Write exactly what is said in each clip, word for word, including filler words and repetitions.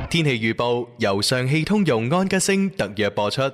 天氣預報由上汽通用安吉星特約播出。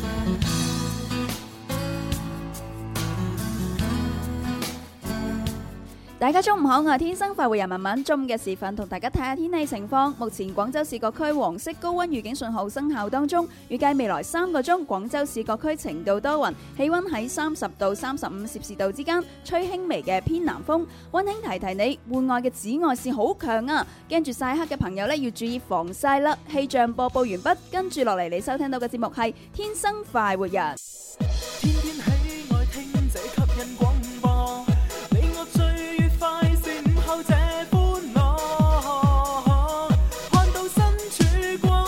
大家中午好，我係天生快活人文文。中午嘅時分同大家睇下天氣情況。目前廣州市各區黃色高溫預警信號生效當中，預計未來三個鐘廣州市各區晴到多雲，氣溫喺三十到三十五攝氏度之間，吹輕微嘅偏南風。溫馨提提你，戶外嘅紫外線好強啊，驚住曬黑嘅朋友呢要注意防曬啦。氣象播報完畢，跟住落嚟你收聽到嘅節目係天生快活人。 天天喜愛聽這吸引廣播，你我最愉快是午後這歡樂，看到身曙光，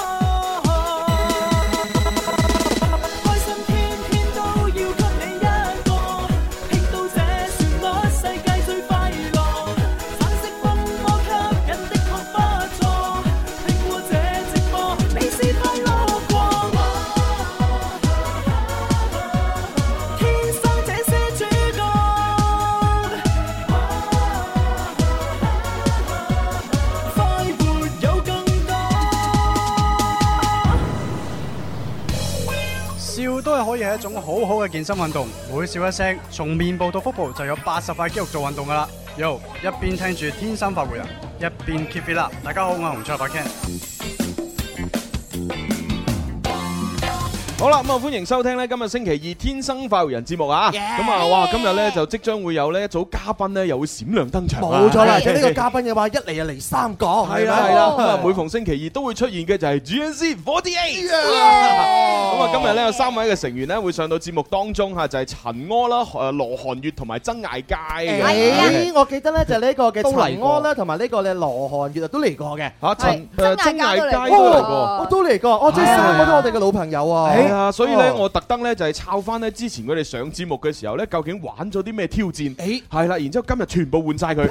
開心天天都要給你一個，聽到這旋律世界最快樂，橙色風波吸引的確不錯，聽過這直播你是快樂過。 笑都係可以係一種好好嘅健身運動，每笑一聲，從面部到腹部就有八十塊肌肉做運動㗎啦。Yo， 一邊聽住天生快活人，一邊 keep it up。大家好，我係洪卓立 Ken。 好啦，咁啊歡迎收聽咧今日星期二天生快活人節目啊！咁啊，哇，今日咧就即將會有呢一組嘉賓咧又會閃亮登場。 冇錯啦，而且呢個嘉賓嘅話一嚟就嚟三個， 係啦係啦。咁啊每逢星期二都會出現嘅就係 G N Z 四十八。咁啊今日咧有三位嘅成員咧會上到節目當中嚇，就係陳柯啦、誒羅漢月同埋曾艾佳嘅。 誒，我記得咧就呢個嘅陳柯啦，同埋呢個嘅羅漢月啊都嚟過嘅。 嚇，陳誒曾艾佳都嚟過， 我都嚟過。哦，即係三個都我哋嘅老朋友啊。 啊，所以咧，我特登咧就係抄翻咧之前佢哋上節目嘅時候咧，究竟玩咗啲咩挑戰？誒，係啦，然之後今日全部換晒佢，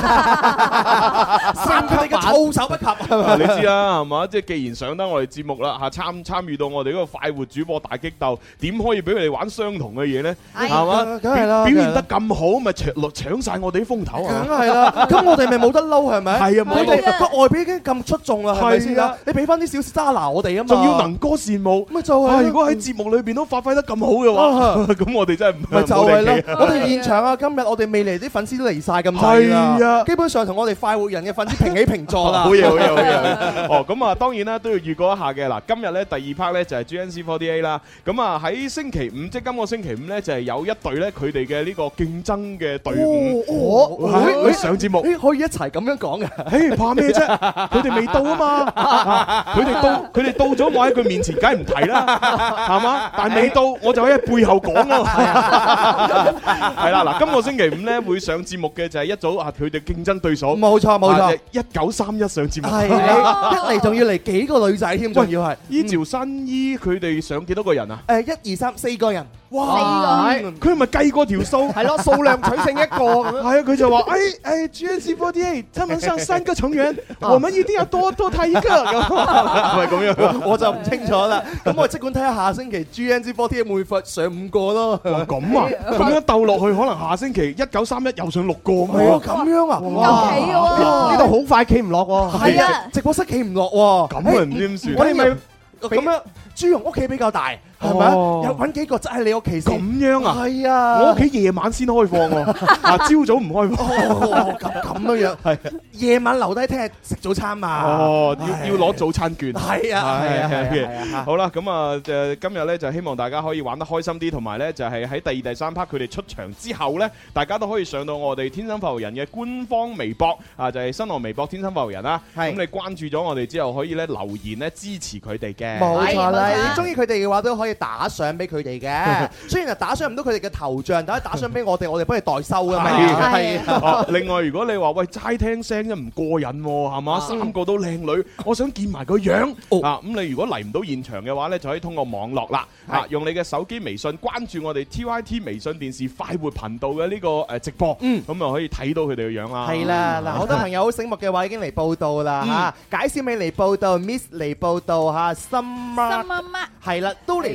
殺佢哋嘅措手不及。 你知啦，係嘛？即係既然上得我哋節目啦，嚇參參與到我哋嗰個快活主播大激鬥，點可以俾佢哋玩相同嘅嘢咧？係嘛？ 梗係啦， 表現得咁好，咪搶搶曬我哋啲風頭啊！ 梗係啦，咁我哋咪冇得嬲係咪？ 係啊， 佢哋個外表已經咁出眾啦，係咪先啊？你俾翻啲小沙拿我哋啊嘛， 仲要能歌善舞， 咪就係。 如果喺節目裏邊都發揮得咁好嘅話，咁我哋真係唔咪就係咯。我哋現場啊，今日我哋未嚟啲粉絲都嚟曬咁滯啦。係啊，基本上同我哋快活人嘅粉絲平起平坐啦。 好嘢，好嘢，好嘢！哦，咁啊，當然啦，都要預告一下嘅嗱。今日咧第二 part 咧就係 G N Z 四十八啦。咁啊喺星期五，即係今個星期五咧就係有一隊咧佢哋嘅呢個競爭嘅隊伍，我會上節目， 可以一齊咁樣講嘅。 誒，怕咩啫？佢哋未到啊嘛，佢哋到，佢哋到咗，我喺佢面前梗係唔提啦，係嘛？但係未到，我就喺背後講咯。係啦，嗱，今個星期五咧會上節目嘅就係一組啊，佢哋競爭對手。 冇錯冇錯， 一九三一上節目。 係，一嚟仲要嚟幾個女仔添，仲要係。 依趙新依佢哋上幾多個人啊？ 誒，一二三四個人。 哇！佢係咪計過條數？ 係咯，數量取勝一個咁樣。 係啊，佢就話：誒誒，G N Z 四十八，他們上三個成員，我們一定要多多睇一個。係咪咁樣？ 我就唔清楚啦。咁我即管睇下下星期 G N Z 四十八會唔會上五個咯。 咁啊，咁樣鬥落去，可能下星期一九三一又上六個。 係啊，咁樣啊， 夠企嘅喎。 呢度好快企唔落喎。 係啊， 直播室企唔落喎。 咁啊，唔知點算。 我哋咪咁樣，朱蓉屋企比較大。係咪？有揾幾個擠喺你屋企先？ 咁樣啊？ 係啊！ 我屋企夜晚先開放喎，啊朝早唔開放。 哦，咁咁樣樣。係夜晚留低聽日食早餐嘛？ 哦，要要攞早餐券。 係啊，係啊，係啊。 好啦，咁啊誒，今日咧就希望大家可以玩得開心啲，同埋咧就係喺第二、第三 part 佢哋出場之後咧，大家都可以上到我哋天生快活人嘅官方微博啊，就係新浪微博天生快活人啦。咁你關注咗我哋之後，可以咧留言咧支持佢哋嘅。 冇錯啦，你中意佢哋嘅話都可以。打賞俾佢哋嘅，雖然係打賞唔到佢哋嘅頭像，但係打賞俾我哋，我哋幫你代收㗎嘛。 係。另外，如果你話喂齋聽聲啫唔過癮喎，係嘛？三個都靚女，我想見埋個樣啊！咁你如果嚟唔到現場嘅話咧，就可以通過網絡啦，啊，用你嘅手機微信關注我哋 T Y T 微信電視快活頻道嘅呢個誒直播，咁啊可以睇到佢哋嘅樣啦。 係啦，嗱，好多朋友好醒目嘅話已經嚟報道啦嚇，解小美嚟報道 ，Miss 嚟報道嚇，心媽係啦，都嚟。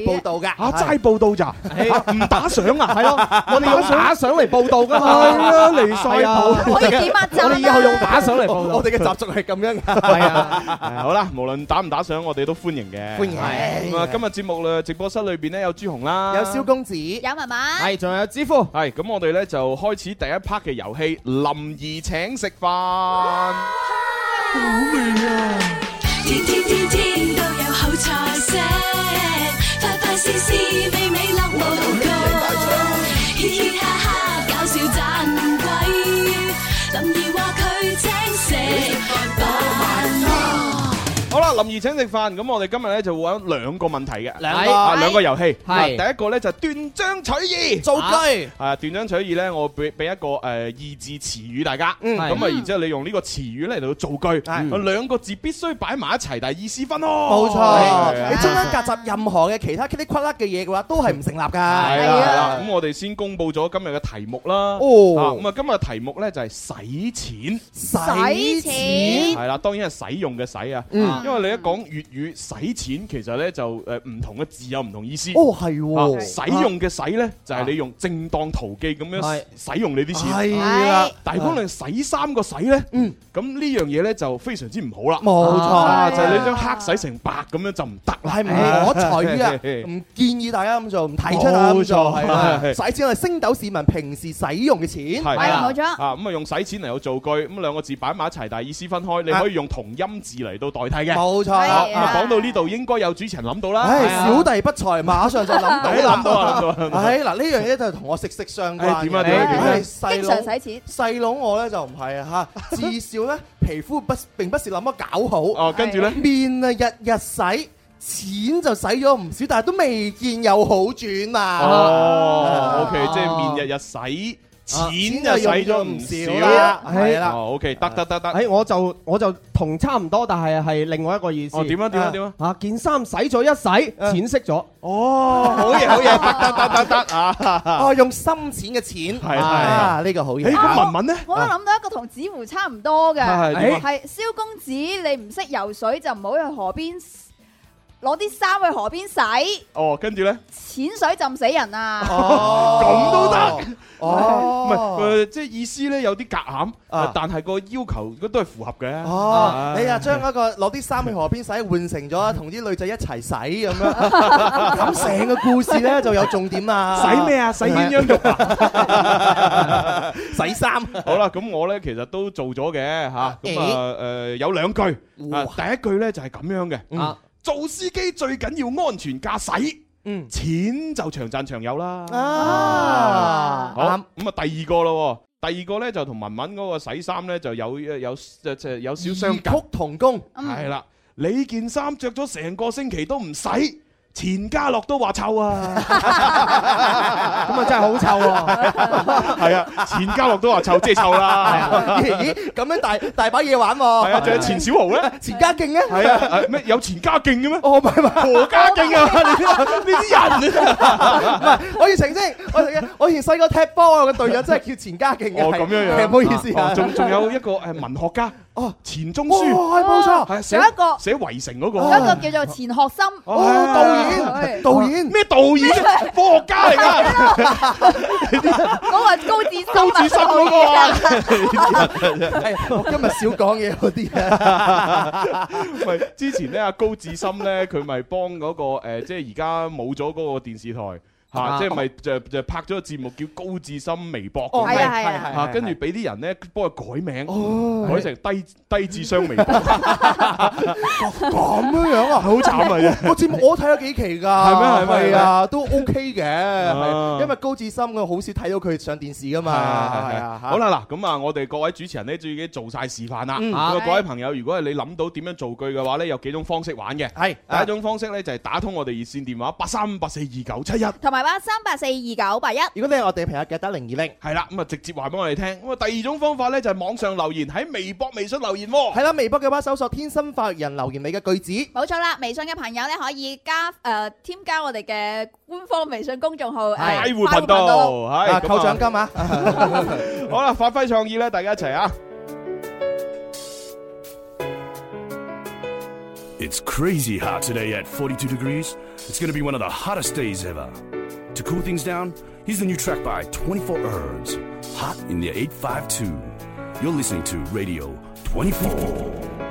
報道㗎。 嚇齋報道咋？唔打賞啊？ 係咯，我哋用打賞嚟報道㗎嘛。 係啊，離晒譜。 可以點啊？ 我哋以後用打賞嚟報道。 我哋嘅習俗係咁樣㗎。 係啊， 好啦，無論打唔打賞，我哋都歡迎嘅。 歡迎。 咁啊，今日節目咧直播室裏邊咧有朱紅啦， 有蕭公子， 有文文， 係仲有支付。 係咁，我哋咧就開始第一 part 嘅遊戲，林兒請食飯。好味啊！ 天天天天都有好菜色，快快試試美美樂無窮，嘻嘻哈哈搞笑盞鬼，林兒話佢請食飯。 好啦，林兒請食飯，咁我哋今日咧就會玩兩個問題嘅， 兩個啊兩個遊戲。 係第一個咧就斷章取義， 造句。 啊斷章取義咧，我俾俾一個誒二字詞語大家， 嗯咁啊然之後你用呢個詞語咧嚟到造句， 係兩個字必須擺埋一齊，但係意思分開。 冇錯， 係你中間夾雜任何嘅其他噼里呱啦嘅嘢嘅話，都係唔成立㗎。 係啦係啦，咁我哋先公佈咗今日嘅題目啦。 哦啊咁啊今日嘅題目咧就係使錢， 使錢係啦，當然係使用嘅使啊。 嗯因為你一講粵語使錢，其實咧就誒唔同嘅字有唔同意思。 哦，係啊喎， 使用嘅使咧就係你用正當途徑咁樣係使用你啲錢。 係啦， 但係如果你洗衫個洗咧， 嗯， 咁呢樣嘢咧就非常之唔好啦。 冇啊， 錯， 就係你將黑洗成白咁樣就唔得啦。 係唔可取啊！唔建議大家咁做，唔提出啊咁做，係啦。使錢係星斗市民平時使用嘅錢， 係係冇錯。 啊，咁啊用使錢嚟到造句，咁兩個字擺埋一齊，但係意思分開，你可以用同音字嚟到代替嘅。 冇錯。 啊係啊講到呢度應該有主持人諗到啦。 唉，小弟不才，馬上就諗到哎啦。 諗到啊諗到啊諗到啊。 唉，嗱呢樣嘢就同我息息相關嘅。 哎點啊點啊點啊唉細經佬常使錢， 細佬我咧就唔係啊嚇，至少咧皮膚不並不是那麼搞好。 哦，跟住咧， 面啊日日洗，錢就使咗唔少，但係都未見有好轉啊！ 哦，OK，即係面日日洗，錢就使咗唔少啦，係啦。 哦，OK，得得得得。 誒，我就我就同差唔多，但係係另外一個意思。 哦，點啊點啊點啊！ 啊，件衫洗咗一洗，錢色咗。 哦，好嘢好嘢，得得得得得啊！ 哦，用深淺嘅錢， 係係啊，呢個好嘢。 誒，咁文文咧？ 我都諗到一個同子湖差唔多嘅， 係點啊係蕭公子，你唔識游水就唔好去河邊攞啲衫去河邊洗， 哦，跟住咧？ 淺水浸死人啊！ 哦， 咁都得。 哦， 唔係誒，即係意思咧有啲夾餡， 啊但係個要求都係符合嘅。 哦，你啊將嗰個攞啲衫去河邊洗，換成咗同啲女仔一齊洗咁樣，咁成個故事咧就有重點啦。 洗咩啊？洗鴛鴦肉啊！ 洗衫。 好啦，咁我咧其實都做咗嘅嚇，咁啊誒有兩句啊，第一句咧就係咁樣嘅啊，做司機最緊要安全駕駛，嗯，錢就長賺長有啦。 啊， 好，咁啊第二個咯，第二個咧就同文文嗰個洗衫咧就有有即係有少相近， 異曲同工。 係啦，你件衫着咗成個星期都唔洗。錢家樂都話臭啊， 咁啊真係好臭喎！ 係啊，錢家樂都話臭，即係臭啦。 咦？咁樣大大把嘢玩喎。 係啊，仲有錢小豪咧， 錢家勁咧。 係啊，咩有錢家勁嘅咩？ 哦，唔係唔係， 何家勁啊！呢啲人唔係，我要澄清，我哋我以前細個踢波啊，個隊友真係叫錢家勁嘅。 哦，咁樣樣， 係唔好意思啊。 仲仲有一個誒文學家，哦，錢鍾書， 係冇錯， 係寫有一個寫圍城嗰個， 有一個叫做錢學森， 哦，導演，導演咩導演？科學家嚟㗎， 嗰個高智高智深嗰個啊！ 係我今日少講嘢嗰啲啊。 喂，之前咧阿高智深咧，佢咪幫嗰個誒，即係而家冇咗嗰個電視台。嚇，即係咪就就拍咗個節目叫高智深微博嘅？ 係啊係啊嚇，跟住俾啲人咧幫佢改名，改成低低智商微博。 咁樣樣啊， 好慘啊！啫， 個節目我睇咗幾期㗎， 係咩係咩係啊，都 OK 嘅，因為高智深我好少睇到佢上電視㗎嘛。係啊， 好啦嗱，咁啊，我哋各位主持人咧，已經做晒示範啦。咁啊，各位朋友，如果係你諗到點樣造句嘅話咧，有幾種方式玩嘅。 係第一種方式咧，就係打通我哋熱線電話八三八四二九七一。 同埋八三八四二九八一。 如果你係我哋朋友記得零二零。 係啦，咁啊直接話俾我哋聽。咁啊第二種方法咧就係網上留言，喺微博、微信留言喎。 係啦，微博嘅話搜索天生發育人留言你嘅句子。 冇錯啦，微信嘅朋友咧可以加誒添加我哋嘅官方微信公眾號誒快活頻道，係扣獎金啊！ 好啦，發揮創意咧，大家一齊啊！ It's crazy hot today at forty-two degrees. It's gonna be one of the hottest days ever. To cool things down, here's the new track by twenty-four Herbs, Hot in the eight five two. You're listening to Radio twenty-four.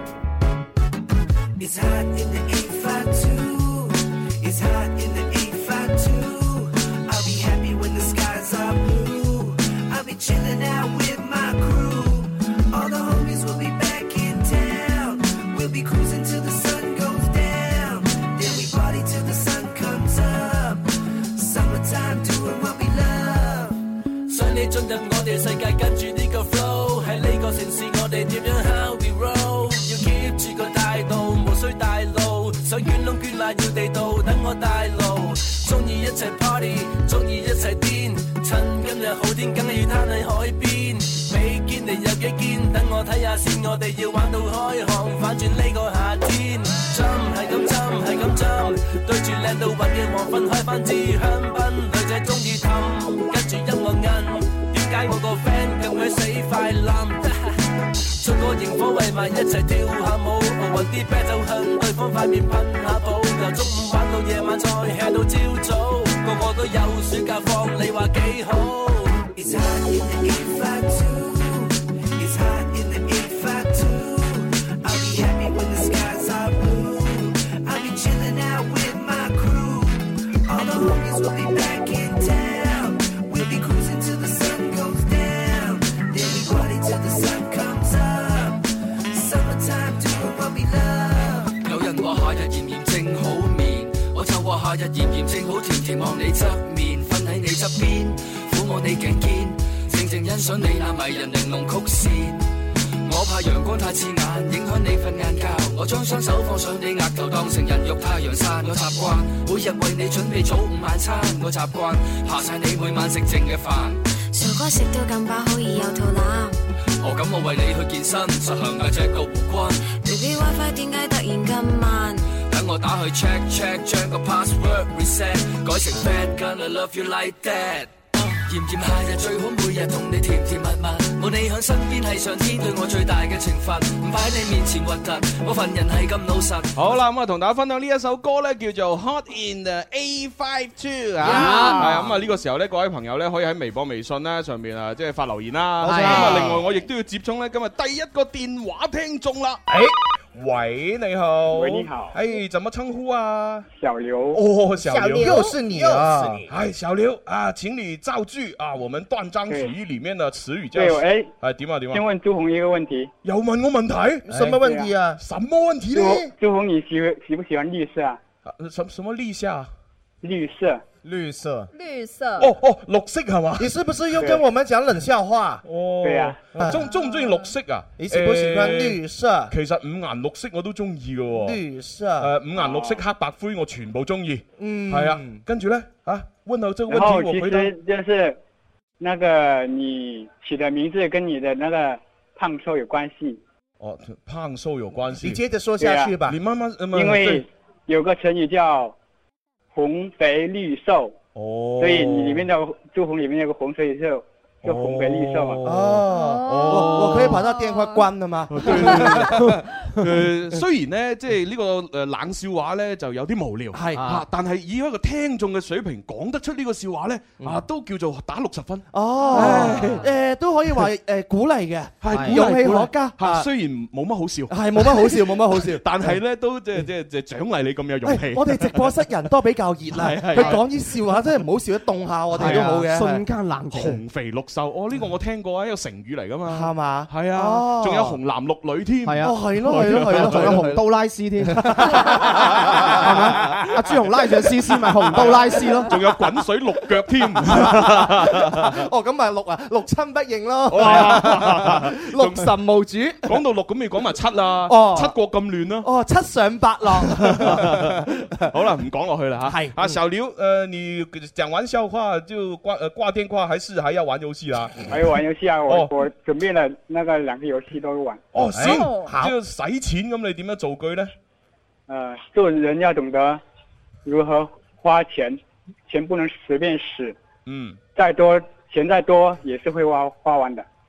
It's hot in the eight five two. It's hot in the eight five two. I'll be happy when the skies are blue. I'll be chilling out with my crew. All the homies will be back in town. We'll be cruising till the sun goes down. Then we party till the sun comes up. Summertime doing what we love. 想你進入我哋世界，跟住呢個 flow， 喺呢個城市我哋點樣 how we roll， 要 keep 住個態度，無需帶路，想捲窿捲罅要地道，等我帶路，鍾意一齊 party， 鍾意一齊癲，趁今日好天，梗係要攤喺海邊，比堅尼有幾堅，等我睇下先，我哋要玩到開行，反轉呢個夏天，針係咁針係咁針，對住靚到暈嘅黃昏開翻支香檳，女仔鍾意氹，跟住音樂摁。點解我個 friend 咁鬼死快冧？出個螢火為埋一齊跳下舞，揾啲啤酒向對方塊面噴下泡，由中午玩到夜晚再 hea 到朝早，個個都有暑假放，你話幾好 ？It's hot in the eight five two. It's hot in the eight five two. I'll be happy when the skies are blue. I'll be chilling out with my crew. All the homies will be back in town. We'll be cruising till the sun goes down. Then we party till the sun comes up. Summertime doing what we love. 有人話夏日炎炎正好眠，我就話夏日炎炎正好甜甜望你側面，瞓喺你側邊，撫我你頸肩，靜靜欣賞你那迷人玲瓏曲線。我怕陽光太刺眼，影響你瞓晏覺。我將雙手放上你額頭，當成人肉太陽傘。我習慣每日為你準備早午晚餐，我習慣下晒你每晚食剩嘅飯。 傻瓜食到咁飽，好易有肚腩。 我咁我為你去健身，實行嘅隻個護君。 Baby WiFi 點解突然咁慢？ 等我打去 check check， 將個 password reset， 改成 bad gonna love you like that。炎炎夏日最好每日同你甜甜蜜蜜，冇你喺身邊係上天對我最大嘅懲罰，唔擺你面前核突，我份人係咁老實。 好啦，咁啊同大家分享呢一首歌咧，叫做 Hot in the eight five two 啊，係咁啊呢個時候咧，各位朋友咧可以喺微博、微信咧上面啊，即係發留言啦。咁啊，另外我亦都要接通咧今日第一個電話聽眾啦。誒。喂，你好。 喂，你好。 哎，怎麼稱呼啊？ 小劉。 哦，小劉， 又是你啊！ 哎，小劉啊，請你造句啊，我們斷章取義裡面的詞語叫。 對，哎， 哎，點啊點啊？ 先問朱紅一個問題。 有問我問題？什麼問題啊？什麼問題呢？ 朱紅，你喜喜不喜歡綠色啊？ 什什麼綠色？ 綠色。 綠色， 綠色。 哦哦，綠色係嘛？ 你是不是又跟我們講冷笑話？ 哦， 對啊。 中中唔中意綠色啊？ 你喜不喜歡綠色？ 其實五顏綠色我都中意嘅喎。 綠色。 誒，五顏綠色、黑白灰我全部中意。 嗯。 係啊，跟住咧啊，問到這個問題我回答。 然後其實就是那個你起的名字跟你的那個胖瘦有關係。 哦，胖瘦有關係。 你接着說下去吧。 你慢慢。 因為有個成語叫紅肥綠瘦。 哦， 所以你裡面的朱紅裡面有個紅，所以就就紅肥綠瘦嘛。 哦，我我可以把那電話關了嗎？ 誒，雖然咧，即係呢個誒冷笑話咧就有啲無聊，係啊，但係以一個聽眾嘅水平講得出呢個笑話咧，啊，都叫做打六十分。 哦，誒都可以話誒鼓勵嘅， 係勇氣可嘉。 嚇，雖然冇乜好笑， 係冇乜好笑，冇乜好笑， 但係咧都即係即係即係獎勵你咁有勇氣。 我哋直播室人多比較熱啦，佢講啲笑話真係唔好笑得凍下我哋都好嘅， 瞬間冷靜。 紅肥綠瘦，哦呢個我聽過啊，一個成語嚟㗎嘛， 係嘛？ 係啊，仲有紅男綠女添， 係啊， 係咯係咯係咯， 仲有紅刀拉絲添，係咪？阿朱紅拉上絲絲咪紅刀拉絲咯， 仲有滾水綠腳添。 哦，咁咪六啊，六親不認咯，六神無主。 講到六咁，你講埋七啦，七國咁亂啦。 哦，七上八落。 好啦，唔講落去啦嚇。係啊，小劉，誒，你講完笑話就掛誒掛電話，還是還要玩遊戲啦？ 還要玩遊戲啊！我我準備了那個兩個遊戲都玩。 哦，行，就使錢咁，你點樣造句呢？ 誒，做人要懂得如何花錢，錢不能隨便使。 嗯。 再多錢再多也是會花花完的。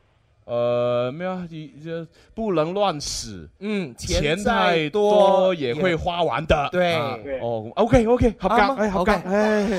呃，咩啊？这不能乱使， 嗯， 钱太多也会花完的。 对， 啊、哦 ，OK OK， 合格，哎，合格，哎。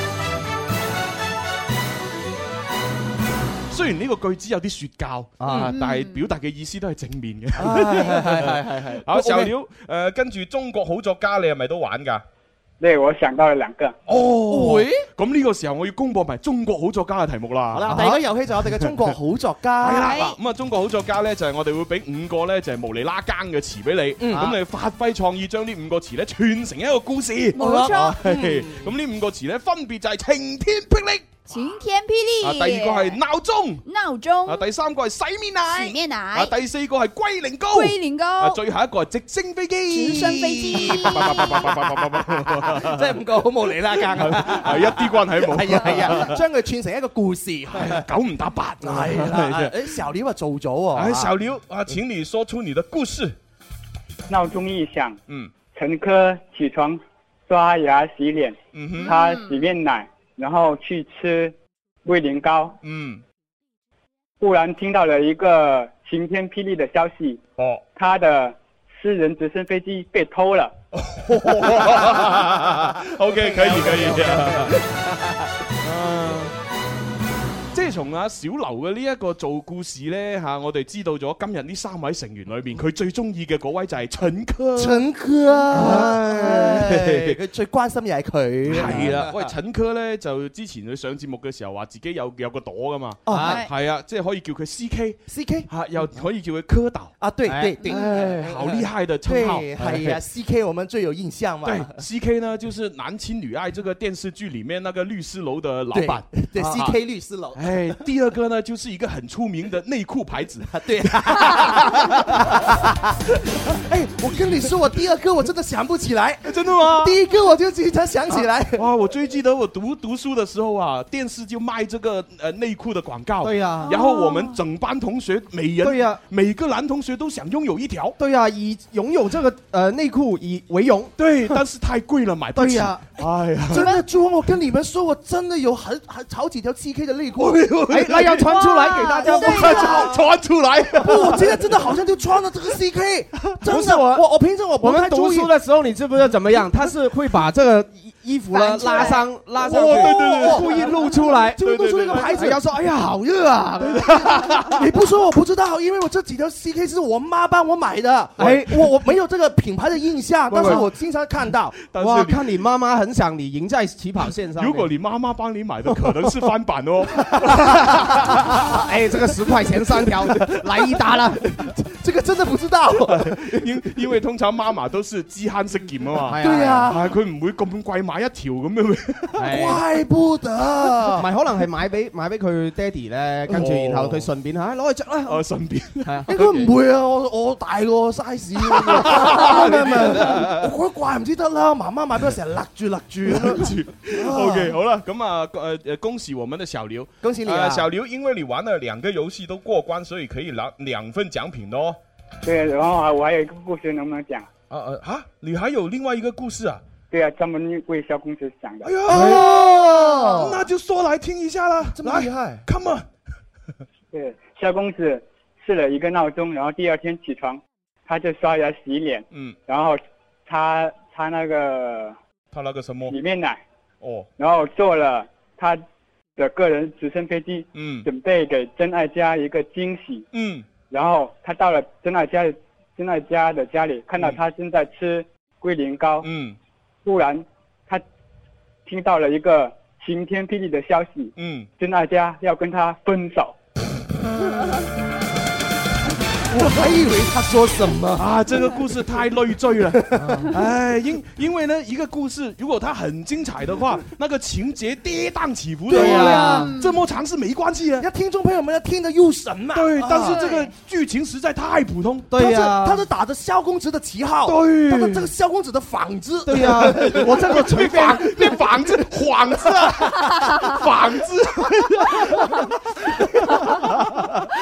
雖然呢個句子有啲說教啊，但係表達嘅意思都係正面嘅。 係係係係係。 好，小廖，誒，跟住中國好作家，你係咪都玩㗎？ 對，我想到了兩個。 哦，咁呢個時候我要公佈埋中國好作家嘅題目啦。 好啦，第二個遊戲就係我哋嘅中國好作家。 係啦，咁啊，中國好作家咧就係我哋會俾五個咧就係無厘啦更嘅詞俾你，咁你發揮創意，將呢五個詞咧串成一個故事。 冇錯。 咁呢五個詞咧分別就係晴天霹靂。 晴天霹靂。 啊，第二個係鬧鐘。 鬧鐘。 啊，第三個係洗面奶。 洗面奶。 啊，第四個係龜苓膏。 龜苓膏。 啊，最後一個係直升飛機。 直升飛機。 即係五個好無厘啦更啊， 係一啲關係都冇。 係啊係啊，將佢串成一個故事， 九唔搭八。 係啦，誒小廖啊做咗喎。 誒小廖啊，請你說出你的故事。 鬧鐘一響， 嗯， 陳科起床刷牙洗臉， 嗯哼， 他洗面奶。然後去吃龜苓膏， 嗯， 忽然聽到了一個晴天霹靂的消息， 哦， 他的私人直升飛機被偷了。 OK， 可以可以。即係從阿小劉嘅呢一個做故事咧嚇，我哋知道咗今日呢三位成員裏邊，佢最中意嘅嗰位就係陳科。 陳科啊，佢最關心嘅係佢。 係啦，喂，陳科咧就之前佢上節目嘅時候話自己有有個朵噶嘛， 係係啊，即係可以叫佢 C K，C K 嚇，又可以叫佢蝌蚪啊，對對對， 好厲害的稱號。 係啊 C K 我們最有印象嘛。 對 C K 呢，就是《男親女愛》這個電視劇裡面那個律師樓的老闆。 對 C K 律師樓。 哎，第二個呢，就是一個很出名的內褲牌子。 對。哎，我跟你說，我第二個我真的想不起來。 真的嗎？ 第一個我就經常想起來。 哇，我最記得我讀讀書的時候啊，電視就賣這個呃內褲的廣告。 對呀。 然後我們整班同學每人， 對呀， 每個男同學都想擁有一條。 對呀，以擁有這個呃內褲以為榮。 對，但是太貴了，買不起。 對呀。 哎呀， 真的豬，我跟你們說，我真的有很很好幾條 C K 的內褲。 哎，那要傳出來給大家。 傳出來。 我今天真的好像就穿了這個 C K。真的，我我平時我我們讀書的時候，你知不知道怎麼樣？他是會把這個衣服呢拉上拉上去， 對對對， 故意露出來， 就露出那個牌子。 要說，哎呀，好熱啊！ 你不說我不知道，因為我這幾條 C K 是我媽幫我買的。哎，我我沒有這個品牌的印象，但是我經常看到。 哇，看你媽媽很想你贏在起跑線上。 如果你媽媽幫你買的，可能是翻版哦。 哎，這個十塊錢三條，來一打了。 這個真的不知道， 因因為通常媽媽都是知慳識儉啊嘛。 對啊， 係佢唔會咁貴買一條咁樣。 怪不得， 唔係可能係買俾買俾佢爹哋咧，跟住然後佢順便嚇攞去著啦。 哦，順便係啊， 應該唔會啊，我我大個 size，我覺得怪唔知得啦，媽媽買俾我成日勒住勒住勒住。 OK， 好啦，咁啊誒誒，恭喜我們的小劉， 恭喜你啊！ 小劉，因為你玩了兩個遊戲都過關，所以可以拿兩份獎品哦。 對，然後我還有一個故事，能不能講？ 啊啊啊！你還有另外一個故事啊？ 對啊，專門為蕭公子講的。 哎呀，那就說來聽一下啦。 這麼厲害 ，Come on！ 對，蕭公子試了一個鬧鐘，然後第二天起床，他就刷牙洗臉， 嗯， 然後擦擦那個他那個什麼洗面奶， 哦， 然後坐了他的個人直升飛機， 嗯， 準備給真愛家一個驚喜， 嗯， 然後他到了真愛家真愛家的家裡，看到他正在吃龜苓膏， 嗯， 忽然他聽到了一個晴天霹靂的消息， 嗯， 真愛家要跟他分手。 我還以為他說什麼啊！這個故事太累贅了，哎，因因為呢，一個故事如果它很精彩的話，那個情節跌宕起伏的， 對呀， 這麼長是沒關係啊。 要聽眾朋友們要聽得入神嘛。 對，但是這個劇情實在太普通。 對呀，他是打着蕭公子的旗號， 對， 他的這個蕭公子的仿字。 對呀，我這個隨仿，咩仿字？幌子啊，仿字。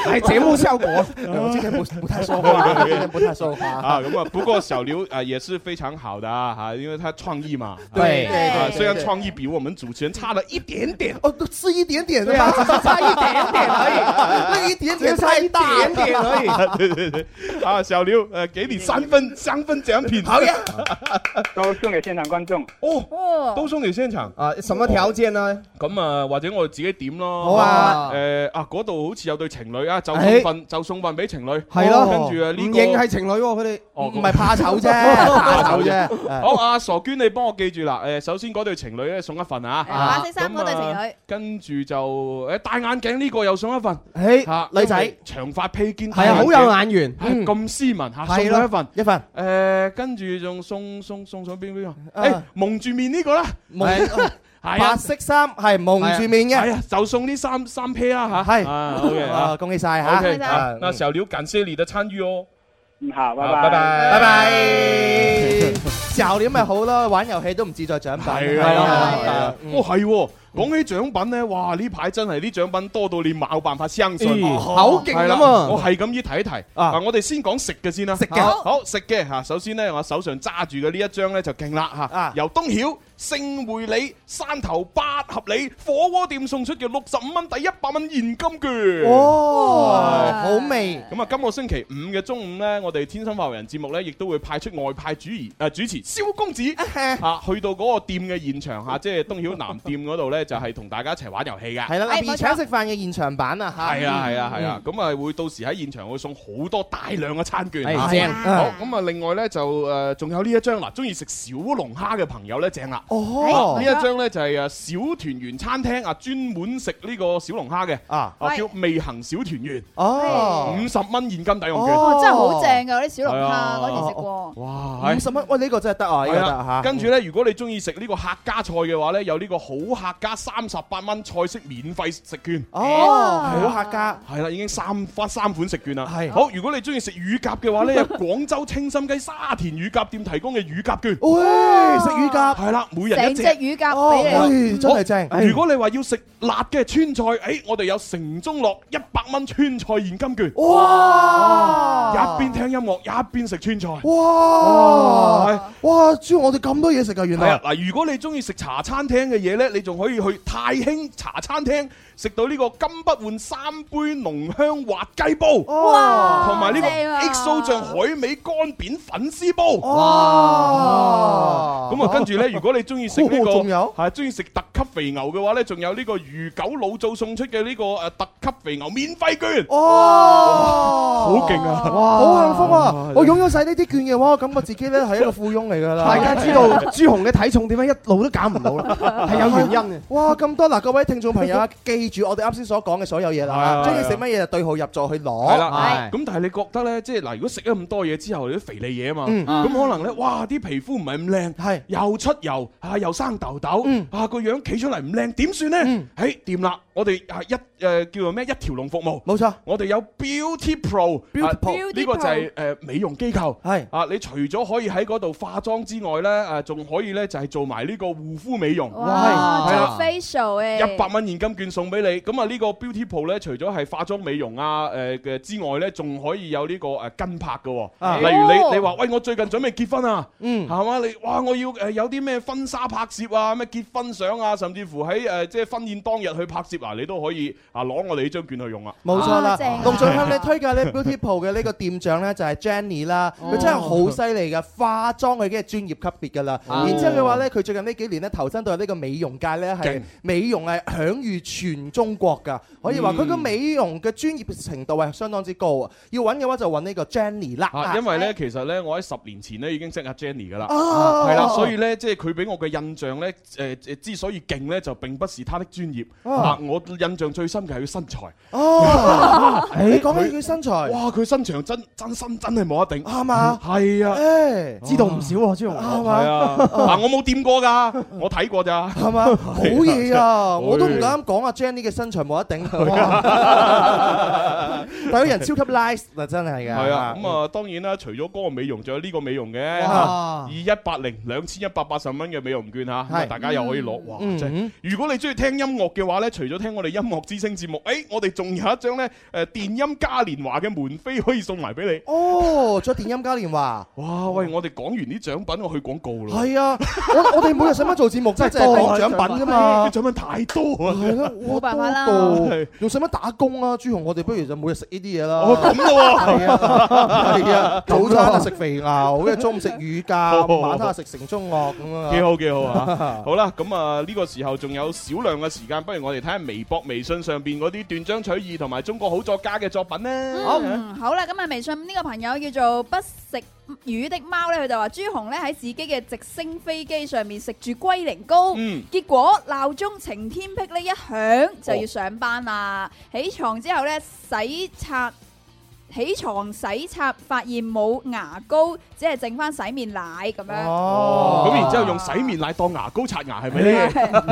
係節目效果， 我今天不不太說話，今天不太說話啊。咁啊，不過小劉啊也是非常好的啊，因為他創意嘛。 對啊，雖然創意比我們主持人差了一點點， 哦，都是一點點的嘛，只是差一點點而已，那一點點太大， 一點點而已。 對對對，啊，小劉，呃，給你三分三分獎品， 好呀， 都送給現場觀眾。 哦，都送給現場啊，什麼條件呢？ 咁啊，或者我哋自己點咯。 好啊， 誒啊，嗰度好似有對情侶啊，就送份就送份俾情侶。 係咯， 跟住啊呢個唔認係情侶喎，佢哋唔係怕醜啫，怕醜啫。 好，阿傻娟，你幫我記住啦。誒，首先嗰對情侶咧送一份啊， 白色衫嗰對情侶。 跟住就誒戴眼鏡呢個又送一份。 誒， 嚇女仔長髮披肩， 係啊，好有眼緣， 咁斯文嚇，送係佢一份一份。 誒，跟住仲送送送上邊邊個？誒，蒙住面呢個啦， 蒙白色衫係蒙住面嘅， 係啊，就送呢三三 pair 啊嚇。 係啊，OK 啊， 恭喜晒嚇。 OK，那小劉感謝你的參與哦。 嗯，好，拜拜拜， 拜， 拜拜。教練咪好咯，玩遊戲都唔自在獎品。 係啊，係啊，哦係喎。講起獎品咧，哇！呢排真係啲獎品多到你冇辦法相信， 好勁咁啊！ 我係咁依提一提。啊，我哋先講食嘅先啦。 食嘅好食嘅嚇，首先咧，我手上揸住嘅呢一張咧就勁啦嚇，由東曉盛匯里山頭八合里火鍋店送出嘅六十五蚊抵一百蚊現金券。 哇，好味！ 咁啊，今個星期五嘅中午咧，我哋天生快活人節目咧，亦都會派出外派主持誒主持蕭公子嚇，去到嗰個店嘅現場嚇，即係東曉南店嗰度咧。就係同大家一齊玩遊戲嘅， 係啦，而請食飯嘅現場版啊， 係啊係啊係啊，咁啊會到時喺現場會送好多大量嘅餐券， 正。 好，咁啊另外咧就誒仲有呢一張嗱，中意食小龍蝦嘅朋友咧正啦， 哦， 呢一張咧就係誒小團圓餐廳啊，專門食呢個小龍蝦嘅啊，叫味行小團圓，哦，五十蚊現金抵用券， 真係好正㗎啲小龍蝦，嗰時食過， 哇，五十蚊，喂呢個真係得啊，呢個得嚇。 跟住咧，如果你中意食呢個客家菜嘅話咧，有呢個好客家三十八蚊菜式免費食券哦，好客家係啦，已經三發三款食券啦。 係好，如果你中意食乳鴿嘅話咧，有廣州清心雞沙田乳鴿店提供嘅乳鴿券。 喂，食乳鴿係啦，每人一隻成隻乳鴿俾你。 真係正。 如果你話要食辣嘅川菜，誒，我哋有城中樂一百蚊川菜現金券。 哇！ 一邊聽音樂一邊食川菜。 哇！哇！主要我哋咁多嘢食㗎，原來。 嗱，如果你中意食茶餐廳嘅嘢咧，你仲可以去太興茶餐廳食到呢個金不換三杯濃香滑雞煲，哇！同埋呢個 X O 醬海味乾扁粉絲煲，哇！咁啊，跟住咧，如果你中意食呢個， 仲有係中意食特級肥牛嘅話咧，仲有呢個魚狗老灶送出嘅呢個誒特級肥牛免費券，哇！好勁啊！ 哇！好幸福啊！我擁有晒呢啲券嘅話，我感覺自己咧係一個富翁嚟㗎啦。 大家知道朱紅嘅體重點解一路都減唔到啦？係有原因嘅。 哇！咁多嗱，各位聽眾朋友啊，記住我哋啱先所講嘅所有嘢啦，中意食乜嘢就對號入座去攞。 係啦，咁但係你覺得咧，即係嗱，如果食咗咁多嘢之後，你啲肥膩嘢啊嘛，咁可能咧，哇，啲皮膚唔係咁靚，係又出油啊，又生痘痘，啊個樣企出嚟唔靚，點算咧？誒掂啦，我哋係一誒叫做咩一條龍服務， 冇錯， 我哋有 Beauty Pro，Beauty Pro 呢個就係誒美容機構，係啊，你除咗可以喺嗰度化妝之外咧，誒仲可以咧就係做埋呢個護膚美容， 哇，做 facial 誒， 一百蚊現金券送俾你。咁啊呢個 Beauty Pro 咧，除咗係化妝美容啊誒嘅之外咧，仲可以有呢個誒跟拍嘅。例如你你話喂，我最近準備結婚啊，嗯，係嘛？你哇我要誒有啲咩婚紗拍攝啊，咩結婚相啊，甚至乎喺誒即係婚宴當日去拍攝嗱，你都可以啊攞我哋呢張券去用啊。 冇錯啦，陸總向你推介咧 Beauty Pro 嘅呢個店長咧就係 Jenny 啦，佢真係好犀利㗎，化妝佢已經係專業級別㗎啦。然之後嘅話咧，佢最近呢幾年咧投身到呢個美容界咧係美容係享譽全中國㗎，可以話佢個美容嘅專業程度係相當之高啊！要揾嘅話就揾呢個 Jenny 啦。 因為咧其實咧我喺十年前咧已經識阿 Jenny 㗎啦，係啦，所以咧即係佢俾我嘅印象咧誒誒之所以勁咧就並不是他的專業啊，我印象最深嘅係佢身材。哦， 你講起佢身材， 哇！佢身長真真身真係冇得頂， 啱啊， 係啊， 知道唔少喎，朱紅， 啱啊， 係啊，嗱我冇掂過㗎，我睇過咋， 係嘛，好嘢啊！我都唔敢講阿 Jenny 嘅身材冇得頂，但係有人超級 nice 嗱，真係㗎。 係啊，咁啊當然啦，除咗嗰個美容，仲有呢個美容嘅，二一八零兩千一百八十蚊嘅美容券嚇，大家又可以攞。哇！真係，如果你中意聽音樂嘅話咧，除咗聽聽我哋音樂之聲節目，誒，我哋仲有一張咧誒電音嘉年華嘅門飛可以送埋俾你。 哦，仲有電音嘉年華。 哇，喂，我哋講完啲獎品，我去廣告咯。 係啊，我我哋每日使乜做節目，真係講獎品㗎嘛， 獎品太多啊。 係咯， 冇辦法啦。 仲使乜打工啊？朱紅，我哋不如就每日食呢啲嘢啦。 哦，咁咯喎。 係啊，係啊，早餐就食肥牛，跟住中午食乳鴿，晚黑食城中樂咁啊。 幾好幾好啊！好啦，咁啊呢個時候仲有少量嘅時間，不如我哋睇下微博、微信上邊嗰啲斷章取義同埋中國好作家嘅作品呢。 好，好啦，咁啊微信呢個朋友叫做不食魚的貓咧，佢就話朱紅咧喺自己嘅直升飛機上面食住龜苓膏， 嗯、 結果鬧鐘晴天霹靂一響就要上班啦。哦、起床之後咧洗刷。起床洗刷，發現冇牙膏，只係剩翻洗面奶咁樣。 哦，咁然之後用洗面奶當牙膏刷牙係咪咧？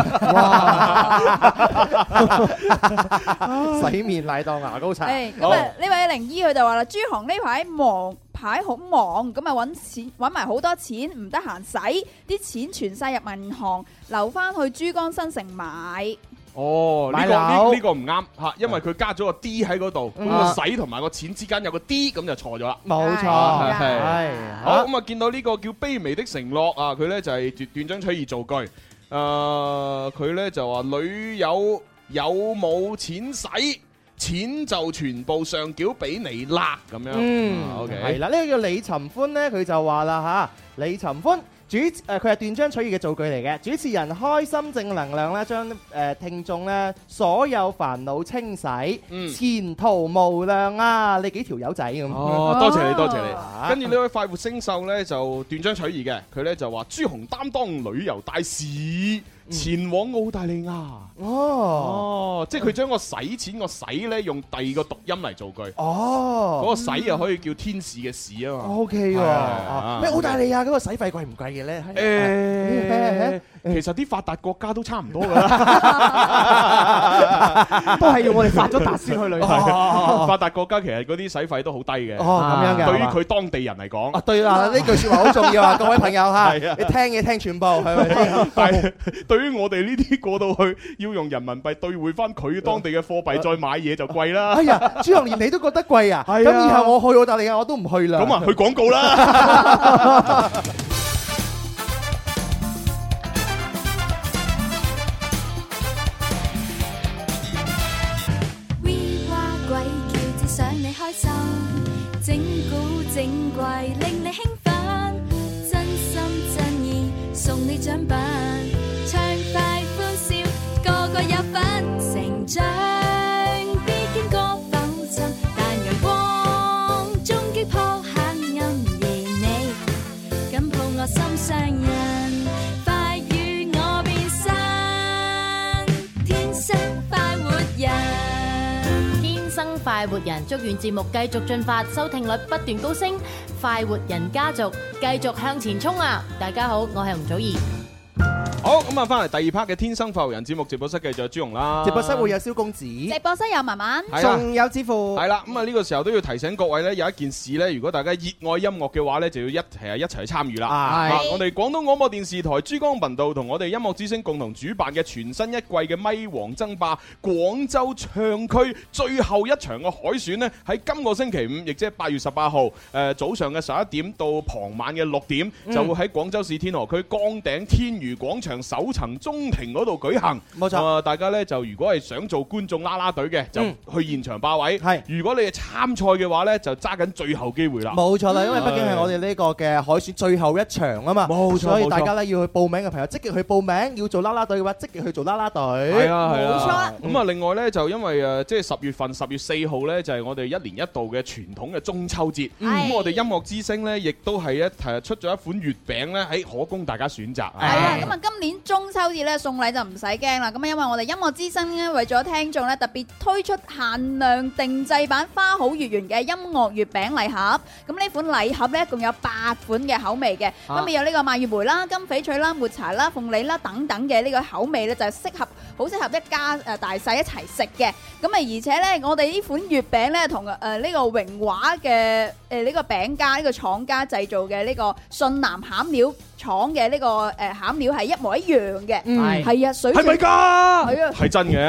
哇！洗面奶當牙膏刷。 誒，咁啊呢位靈醫佢就話啦，朱紅呢排忙排好忙，咁啊揾錢揾埋好多錢，唔得閒使，啲錢存晒入銀行，留翻去珠江新城買。 哦，呢、這個呢呢、這個唔啱嚇，因為佢加咗個 D 喺嗰度，咁個、嗯、洗同埋個錢之間有個 D，咁就錯咗啦。 冇錯， 係係。 好咁啊，見到呢個叫卑微的承諾啊，佢咧就係斷斷章取義造句。誒、呃，佢咧就話女友有冇錢使，錢就全部上繳俾你啦，咁樣。 嗯 ，OK， 係啦，呢、這個叫李尋歡咧，佢就話啦嚇，李尋歡。主誒佢係斷章取義嘅造句嚟嘅，主持人開心正能量咧，將誒、呃、聽眾咧所有煩惱清洗，嗯、前途無量啊！你幾條友仔咁？ 哦，多謝你，多謝你。啊、跟住呢位快活星秀咧就斷章取義嘅，佢咧就話朱紅擔當旅遊大使。前往澳大利亞哦，哦，即係佢將個使錢個使咧用第二個讀音嚟造句哦，嗰個使又可以叫天使嘅使啊嘛。O K 喎， 咩澳大利亞嗰個使費貴唔貴嘅咧？ 誒，其實啲發達國家都差唔多㗎啦， 都係要我哋發咗達先去旅行。 發達國家其實嗰啲使費都好低嘅。 哦，咁樣嘅。 對於佢當地人嚟講， 啊對啦，呢句説話好重要啊，各位朋友嚇，你聽嘢聽全部係咪先？ 但係對於我哋呢啲過到去要用人民幣兌換翻佢當地嘅貨幣再買嘢就貴啦。 哎呀，朱紅連你都覺得貴啊？咁以後我去澳大利亞我都唔去啦。 咁啊，去廣告啦。 想你開心，整蠱整怪令你興奮，真心真意送你獎品，暢快歡笑個個有份，成長必經過浮沉，但陽光終擊破黑暗，而你緊抱我心上人，快與我變身，天生快活人。 生快活人，祝願節目繼續進發，收聽率不斷高升，快活人家族繼續向前衝啊！大家好，我係吳祖兒。 好，咁啊，翻嚟第二 part 嘅天生快活人節目直播室繼續有朱紅啦， 直播室會有蕭公子， 直播室有文文， 仲有支付。 係啦，咁啊呢個時候都要提醒各位呢，有一件事呢，如果大家熱愛音樂嘅話呢，就要一齊一齊去參與啦。啊，我哋廣東廣播電視台珠江頻道同我哋音樂之聲共同主辦嘅全新一季嘅咪王爭霸廣州唱區最後一場嘅海選呢，喺今個星期五，亦即係八月十八號，誒早上嘅十一點到傍晚嘅六點，嗯、就會喺廣州市天河區江頂天娛廣場首層中庭嗰度舉行。冇錯，呃，大家呢，就如果係想做觀眾啦啦隊嘅，就去現場霸位。係、嗯，如果你係參賽嘅話呢，就揸緊最後機會啦。冇錯啦，因為畢竟係我哋呢個嘅海選最後一場啊嘛。冇錯，所以大家呢，要去報名嘅朋友積極去報名，要做啦啦隊嘅話積極去做啦啦隊。係啊，係啊，冇錯。咁啊，另外呢，就因為誒即係十月份十月四號呢，就係、是、我哋一年一度嘅傳統嘅中秋節。咁、嗯、我哋音樂之聲呢，亦都係一誒出咗一款月餅呢，喺可供大家選擇。係啊，咁啊今年中秋節咧送禮就唔使驚啦，咁啊因為我哋音樂之聲咧為咗聽眾咧特別推出限量定製版花好月圓嘅音樂月餅禮盒，咁呢款禮盒咧共有八款嘅口味嘅，咁啊有呢個蔓越莓啦、金翡翠啦、抹茶啦、鳳梨啦等等嘅呢個口味咧就係適合好適合一家誒大細一齊食嘅，咁啊而且咧我哋呢款月餅咧同誒呢個榮華嘅誒呢個餅家呢個廠家製造嘅呢個信南餡料廠嘅呢個誒餡料係一模一樣嘅。 係係啊，水係咪㗎？ 係啊， 係真嘅。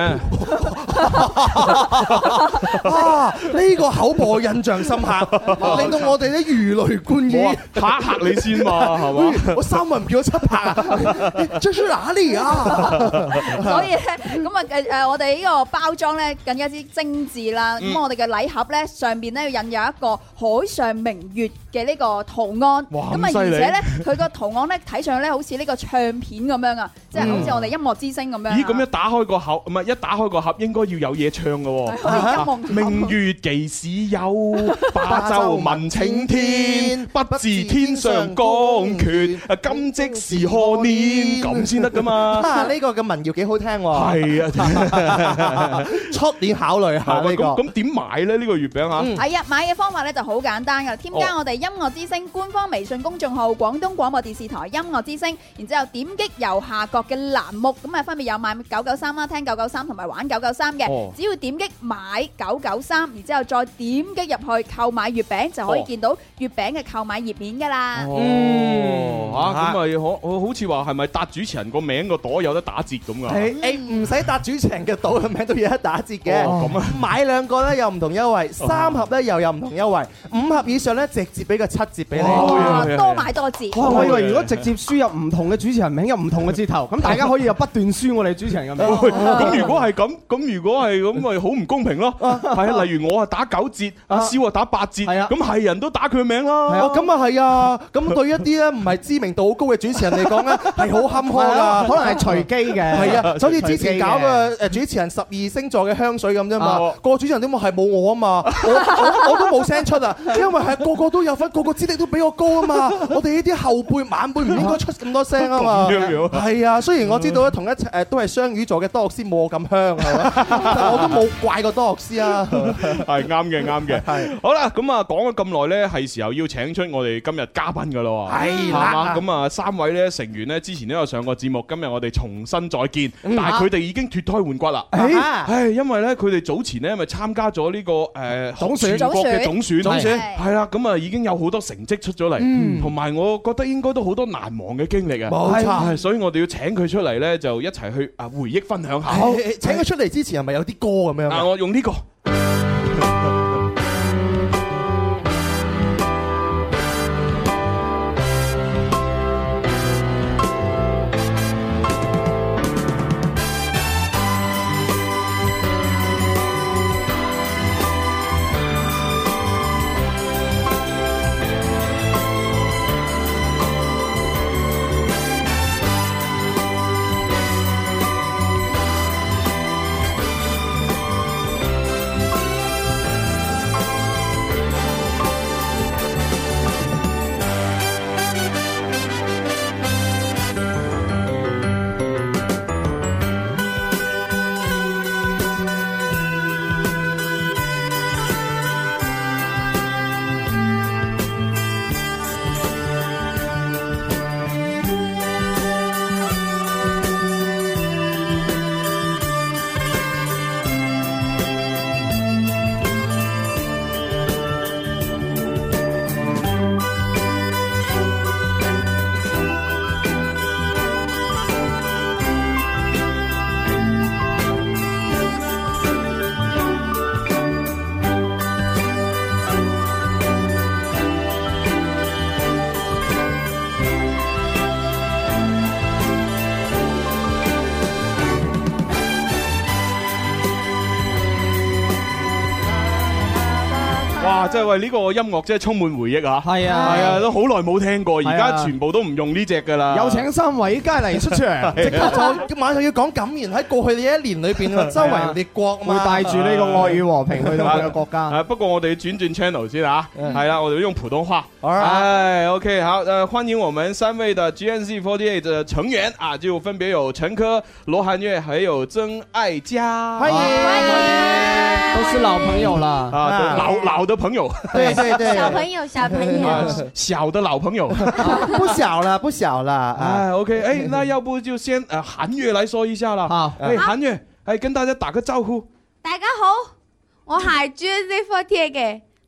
啊！呢個口播印象深刻，令到我哋咧如雷貫耳。 嚇嚇你先嘛，係嘛？ 我三文唔叫我七拍啊！這是哪裡啊？ 所以咧，咁啊誒誒，我哋呢個包裝咧更加之精緻啦。咁我哋嘅禮盒咧上邊咧要印有一個海上明月嘅呢個圖案。咁啊，而且咧佢個圖案咧睇上咧好似呢個唱片咁樣啊，即係好似我哋音樂之星咁樣。 咦？咁一打開個口，唔係一打開個盒，應該要有嘢唱嘅喎。明月幾時有？霸州問青天，不知天上宮闕，今夕是何年？咁先得噶嘛？ 啊，呢個嘅民謠幾好聽喎。 係啊， 出年考慮下呢個。 咁點買咧？呢個月餅嚇？ 係啊，買嘅方法咧就好簡單噶，添加我哋音樂之星官方微信公眾號廣東廣播電視台音樂之星，然之後點擊右下角嘅欄目，咁啊分別有買九九三啦、聽九九三同埋玩九九三嘅，只要點擊買九九三，然之後再點擊入去購買月餅，就可以見到月餅嘅購買頁面噶啦。 哦，嚇咁咪可好似話係咪搭主持人個名個朵有得打折咁噶？ 誒誒，唔使搭主持人嘅朵嘅名都有得打折嘅。 咁啊， 買兩個咧有唔同優惠，三盒咧又有唔同優惠，五盒以上咧直接俾個七折俾你。 哇，多買多折。 哇！我以為如果直接輸入唔同嘅主持人名，有唔同嘅折頭，咁大家可以又不斷輸我哋主持人嘅名。 咁如果係咁，咁如果係咁，咪好唔公平咯。係啊，例如我啊打九折，阿蕭啊打八折，咁係人都打佢嘅名啦。 哦，咁啊係啊，咁對一啲咧唔係知名度好高嘅主持人嚟講咧，係好坎坷噶， 可能係隨機嘅。 係啊，就好似之前搞嘅誒主持人十二星座嘅香水咁啫嘛，個主持人都冇係冇我啊嘛，我我我都冇聲出啊，因為係個個都有份，個個資歷都比我高啊嘛，我哋呢啲後輩晚輩唔應該出咁多聲啊嘛。係啊，雖然我知道咧同一誒都係雙魚座嘅多樂師冇我咁香係嘛，但我都冇怪過多樂師啊。 係啱嘅，啱嘅。係好啦，咁啊講咗咁耐咧，係時候要請出我哋今日嘉賓噶咯。 係啦， 咁啊三位咧成員咧之前都有上過節目，今日我哋重新再見，但係佢哋已經脫胎換骨啦。係因為咧佢哋早前咧咪參加咗呢個誒總選全國嘅總選， 總選係啦，咁啊已經有好多成績出咗嚟，同埋我覺得應該都好多難忘嘅經歷啊。 冇錯， 所以我哋要請佢出嚟咧，就一齊去啊回憶分享下。 請佢出嚟之前係咪有啲歌咁樣啊？ 我用呢個。哇！即係喂呢個音樂真係充滿回憶啊！ 係啊， 係啊，都好耐冇聽過，而家全部都唔用呢隻㗎啦。 有請三位佳麗出場， 即刻就馬上要講感言喺過去嘅一年裏邊啊，周圍列國會帶住呢個愛與和平去到每個國家。 啊，不過我哋要轉轉 channel 先啊，係啦，我哋用普通話。哎 OK 好，呃，歡迎我們三位的 G N Z 四十八的成員啊，就分別有陳珂、羅涵月，還有曾愛嘉。 歡迎歡迎，都是老朋友啦， 啊，老老的朋友。 對對對， 小朋友小朋友， 小的老朋友， 不小了不小了。 哎 OK， 哎，那要不就先呃涵月來說一下啦。好，哎涵月，哎跟大家打個招呼。 大家好，我係 G N Z 四十八嘅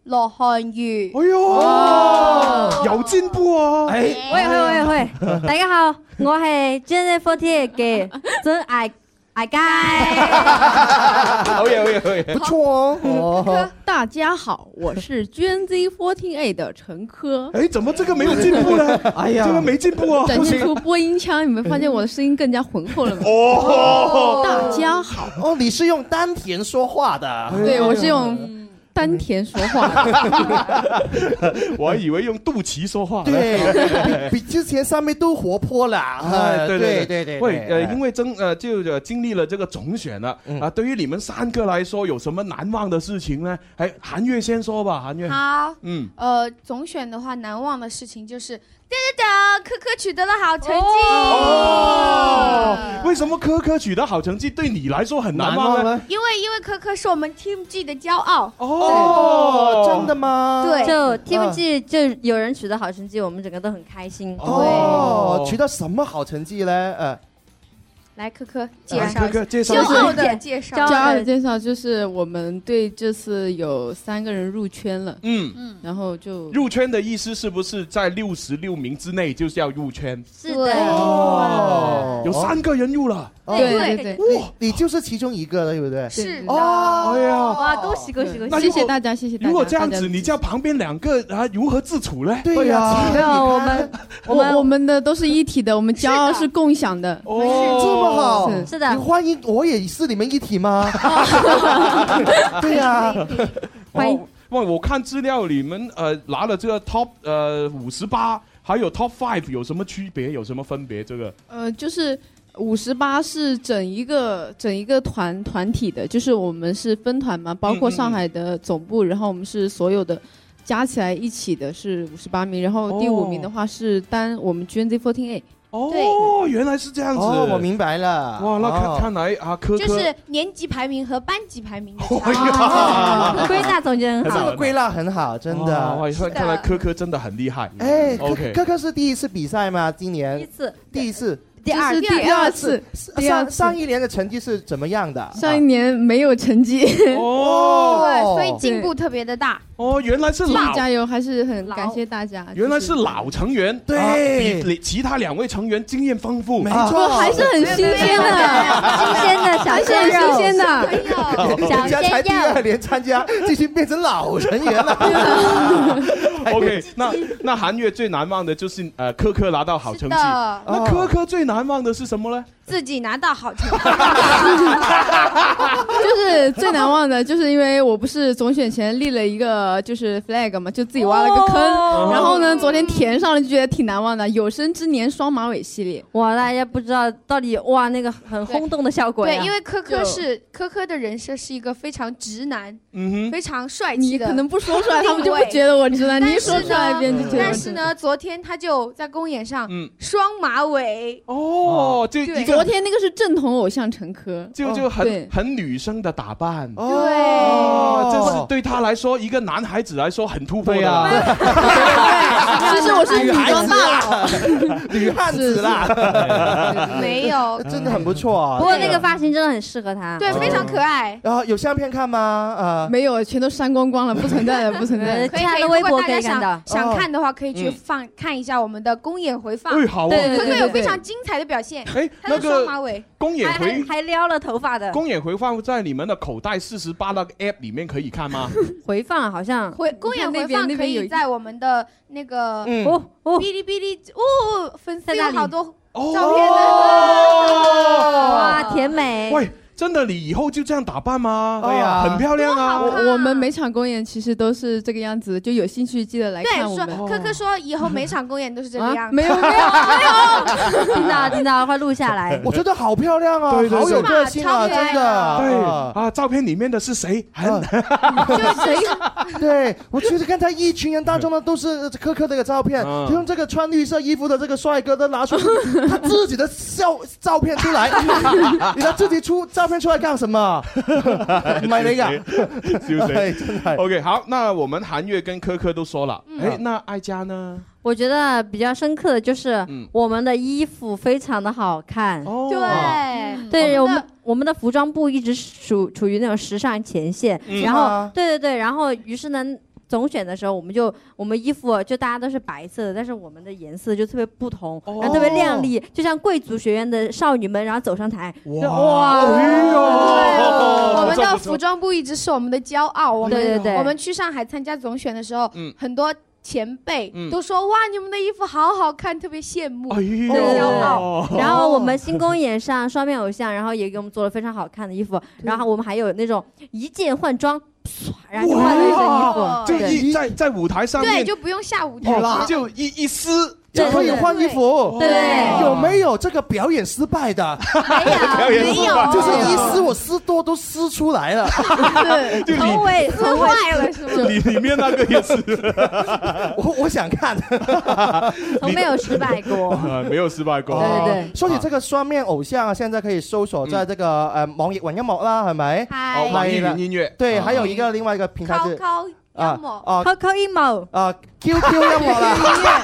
羅漢宇。 哎呦，有進步啊！ 喂喂喂喂，大家好，我係 G N Z forty-eight 嘅曾艾艾佳。 好嘢好嘢好嘢， 不錯哦。 大家好，我是 G N Z forty-eight 的陳科。 哎，怎麼這個沒有進步呢？哎呀，這個沒進步啊！ 展現出播音腔，你們發現我的聲音更加渾厚了嗎？ 哦， 大家好。 哦，你是用丹田說話的？ 對，我是用。丹田說話， 我還以為用肚臍說話。 對，比之前上面都活潑了。 哎，對對對對。 喂，呃，因為真呃就經歷了這個總選了啊，對於你們三個來說，有什麼難忘的事情呢？哎，韓月先說吧，韓月。 好， 嗯， 呃，總選的話，難忘的事情就是。噔噔噔，科科取得了好成績。 哦，為什麼科科取得好成績對你來說很難忘呢？ 因為因為科科是我們 Team G 的驕傲。 哦，真的嗎？ 對， 就 Team G 就有人取得好成績，我們整個都很開心。 哦，取得什麼好成績呢？呃。 來，科科介紹， 科科介紹， 驕傲的介紹， 驕傲的介紹就是我們隊這次有三個人入圈了， 嗯嗯，然後就入圈的意思是不是在六十六名之內就是要入圈？ 是的， 哦，有三個人入了， 對對對， 哇，你就是其中一個了，對不對？ 是哦， 哎呀， 哇，恭喜恭喜恭喜！謝謝大家，謝謝大家。 如果這樣子，你叫旁邊兩個啊如何自處呢？ 對呀， 沒有我們我們我們的都是一體的，我們驕傲是共享的。 哦，這麼好， 是的。 你歡迎我也是你們一體嗎？對呀， 歡迎。 哇，我看資料，你們呃拿了這個 top 呃五十八，還有 top five 有什麼區別？有什麼分別？這個呃就是五十八是整一個整一個團團體的，就是我們是分團嘛，包括上海的總部，嗯嗯然後我們是所有的加起來一起的是五十八名，然後第五名的話是單我們 G N Z forty-eight。 哦，原來是這樣子， 哦，我明白了。 哇，那看看來啊，科科就是年級排名和班級排名的。 歸納總結很好， 這個歸納很好，真的。 哇，看來科科真的很厲害。 哎 ，OK， 科科是第一次比賽嗎？今年第一次， 第一次。 第二第二次， 上上一年的成績是怎麼樣的？ 上一年沒有成績哦， 對，所以進步特別的大。 哦，原來是老， 加油，還是很感謝大家。 原來是老成員， 對， 比其他兩位成員經驗豐富， 沒錯， 還是很新鮮的， 新鮮的小鮮肉， 新鮮的， 人家才第二年參加，已經變成老成員了。 OK， 那那韓月最難忘的就是呃科科拿到好成績，那科科最難忘的是什麼呢？ 自己拿到好成績， 就是最難忘的，就是因為我不是總選前立了一個就是 flag 嘛，就自己挖了個坑，哦、然後呢，昨天填上了就覺得挺難忘的。有生之年雙馬尾系列， 哇，大家不知道到底哇那個很轟動的效果呀。 對，因為科科是科科的人設是一個非常直男，嗯哼，非常帥氣的。 你可能不說出來，他們就不覺得我直男。你一說出來，別人就覺得。 但是呢，昨天他就在公演上，嗯，雙馬尾。 哦，就一個。 昨天那個是正統偶像陳科， 就就很很女生的打扮， 對， 這是對他來說，一個男孩子來說很突破的。 其實我是女裝大佬， 女漢子啦， 沒有， 真的很不錯啊。 不過那個髮型真的很適合他， 對，非常可愛。 然後有相片看嗎？呃， 沒有，全都刪光光了，不存在的，不存在的。 可以可以，微博可以看到。想看的話，可以去放看一下我們的公演回放。 哎，好啊， 科科有非常精彩的表現。 哎，那個雙馬尾。 公演回還，還撩了頭髮的公演回放在你們的口袋四十八那個 app 裡面可以看嗎？ 回放好像回公演回放可以在我們的那個哦哦嗶哩嗶哩哦粉絲有好多照片的， 哇，甜美。 喂，真的你以後就這樣打扮嗎？哎呀，很漂亮啊！ 我我們每場公演其實都是這個樣子，就有興趣記得來看我們。 對，說科科說以後每場公演都是這個樣子。 沒有沒有沒有， 聽到聽到，快錄下來。 我覺得好漂亮啊，好有個性啊，真的。 對啊，照片裡面的是誰？ 就是誰？ 對，我覺得剛才一群人當中呢，都是科科這個照片，就用這個穿綠色衣服的這個帥哥都拿出他自己的照照片出來，你他自己出照片出來幹什麼？唔係你噶， 笑死，真係。OK， 好，那我們韓月跟科科都說了，哎，那艾佳呢？ 我覺得比較深刻的就是我們的衣服非常的好看。 對， 對，我們我們的服裝部一直處處於那種時尚前線，然後對對對，然後於是呢。 总选的时候，我们就我们衣服就大家都是白色的，但是我们的颜色就特别不同， 哦、 然后特别亮丽，就像贵族学院的少女们，然后走上台， 哇， 哇哎呦， 我们的服装部一直是我们的骄傲。我们对对对， 我们去上海参加总选的时候，嗯、很多前辈都说、 嗯、 哇，你们的衣服好好看，特别羡慕， 哎、 骄傲。 然后我们新公演上双面偶像，然后也给我们做了非常好看的衣服，然后我们还有那种一键换装。然后就换了一身衣服， 就一在在舞台上面， 对，就不用下舞台， 哦、就一一撕就可以换衣服。 对，对有没有这个表演失败的？ 没有，没有， 就是一撕我撕多都撕出来了， 就从未撕坏了是吗？ 里里面那个也是， 我我想看， 从没有失败过， 没有失败过。 对对。 说起这个双面偶像啊，现在可以搜索在这个呃网易云音樂啦，係咪？ 係。 網易雲音樂。 對，還有一個另外一個平台是。 音樂啊 ，Q Q 音樂啊 ，Q Q 音樂啦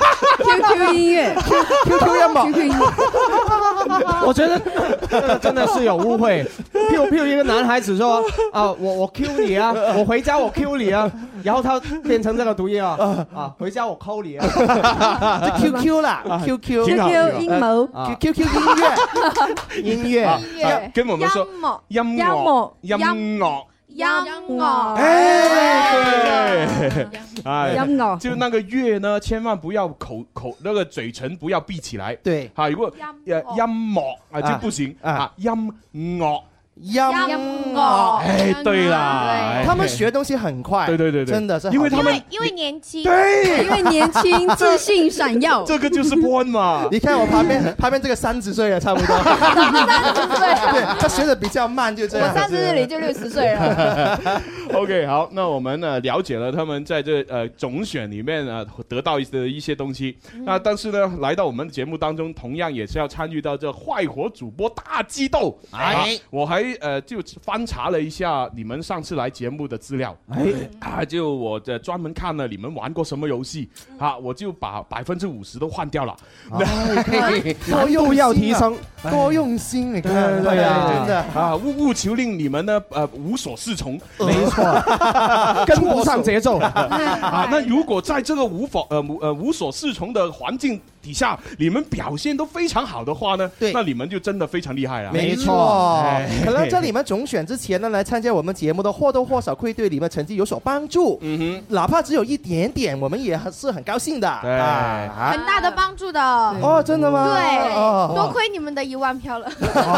，Q Q 音樂 ，Q Q 音樂 ，Q Q 音樂。 我觉得这个真的是有误会。譬如譬如一个男孩子说啊，我我 Q 你啊，我回家我 Q 你啊，然后他变成这个读音啊啊，回家我扣你啊， 就 Q Q 啦 ，Q Q Q Q 音樂 ，Q Q 音樂， 音樂， 跟我們說音樂，音樂。 音樂， 哎，對，哎， 音樂， 就那個樂呢，千萬不要口口那個嘴唇不要閉起來， 對， 啊，如果呃音樂啊就不行啊，音樂。 音樂， 哎，對啦， 他們學東西很快， 對對對對， 真的是， 因為他們因為年輕， 對， 因為年輕，自信閃耀， 這個就是 point 嘛。 你看我旁邊，旁邊這個三十歲了，差不多，三十歲， 對，他學得比較慢，就這樣。 我上次這裡就六十歲了。 OK， 好，那我們呢了解了他們在這呃總選裡面呢得到的一些東西，那但是呢來到我們節目當中，同樣也是要參與到這壞活主播大激鬥。哎，我還。呃，就翻查了一下你們上次來節目的資料，哎，啊，就我呃專門看了你們玩過什麼遊戲，啊，我就把百分之五十都換掉了。 多用要提升，多用心，你看，對啊，真的啊，務務求令你們呢，呃，無所適從， 沒錯，跟不上節奏啊。那如果在這個無否呃呃無所適從的環境底下，你們表現都非常好的話呢，對，那你們就真的非常厲害了。 沒錯，可能在你們總選之前呢，來參加我們節目的或多或少會對你們成績有所幫助。嗯哼，哪怕只有一點點，我們也是很高興的。 對， 很大的幫助的。 哦，真的嗎？ 對，多虧你們的一萬票了。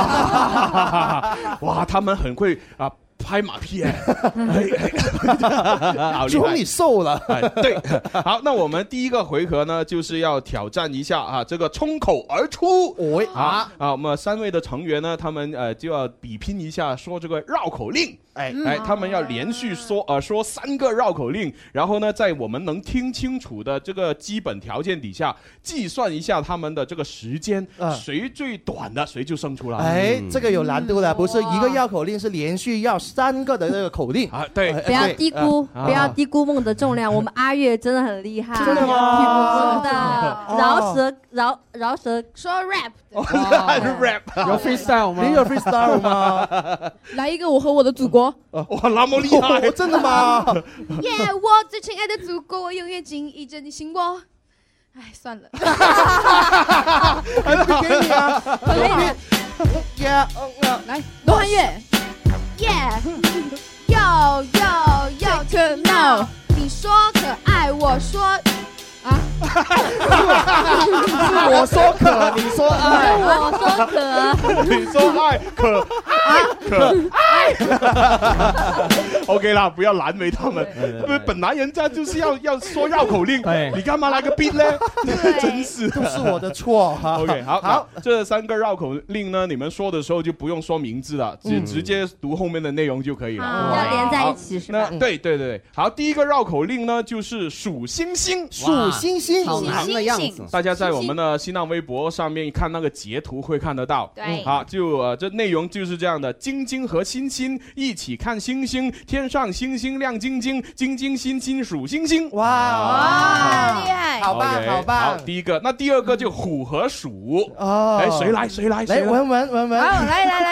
哇，他們很會啊。拍馬屁哎， 祝你瘦了。 對，好，那我們第一個回合呢，就是要挑戰一下啊，這個衝口而出。哦，啊啊，我們三位的成員呢，他們呃就要比拼一下說這個繞口令。哎哎，他們要連續說呃說三個繞口令，然後呢，在我們能聽清楚的這個基本條件底下，計算一下他們的這個時間，誰最短的誰就勝出了。 哎，這個有難度的，不是一個繞口令，是連續要三個的這個口令啊。對， 不要低估，不要低估夢的重量。我們阿月真的很厲害， 真的嗎？ 真的，饒舌饒饒舌說 rap， rap 有 freestyle 嗎？ 你有 freestyle 嗎？ 來一個我和我的祖國。 哇，那麼厲害， 真的嗎？ 耶，我最親愛的祖國，我永遠緊依着你心窩。哎，算了。 還不給你啊？可以。 耶，來，羅漢月。耶，要要要可鬧，你說可愛，我說。啊！ 是我說可，你說愛， 我說可， 你說愛可愛可愛。OK 啦，不要難為他們，因為本來人家就是要要說繞口令，你幹嘛來個 beat 呢？真是都是我的錯哈。 OK， 好，好，這三個繞口令呢，你們說的時候就不用說名字了，直直接讀後面的內容就可以了。 要連在一起是吧？ 對對對，好，第一個繞口令呢就是數星星， 數星星， 好難的樣子。 大家在我們的新浪微博上面看那個截圖會看得到。 對， 好，就呃這內容就是這樣的：晶晶和欣欣一起看星星，天上星星亮晶晶，晶晶欣欣數星星。 哇哇，厲害，好棒好棒。 好，第一個，那第二個就虎和鼠。哦，哎，誰來誰來？ 來文文文文， 好，來來來，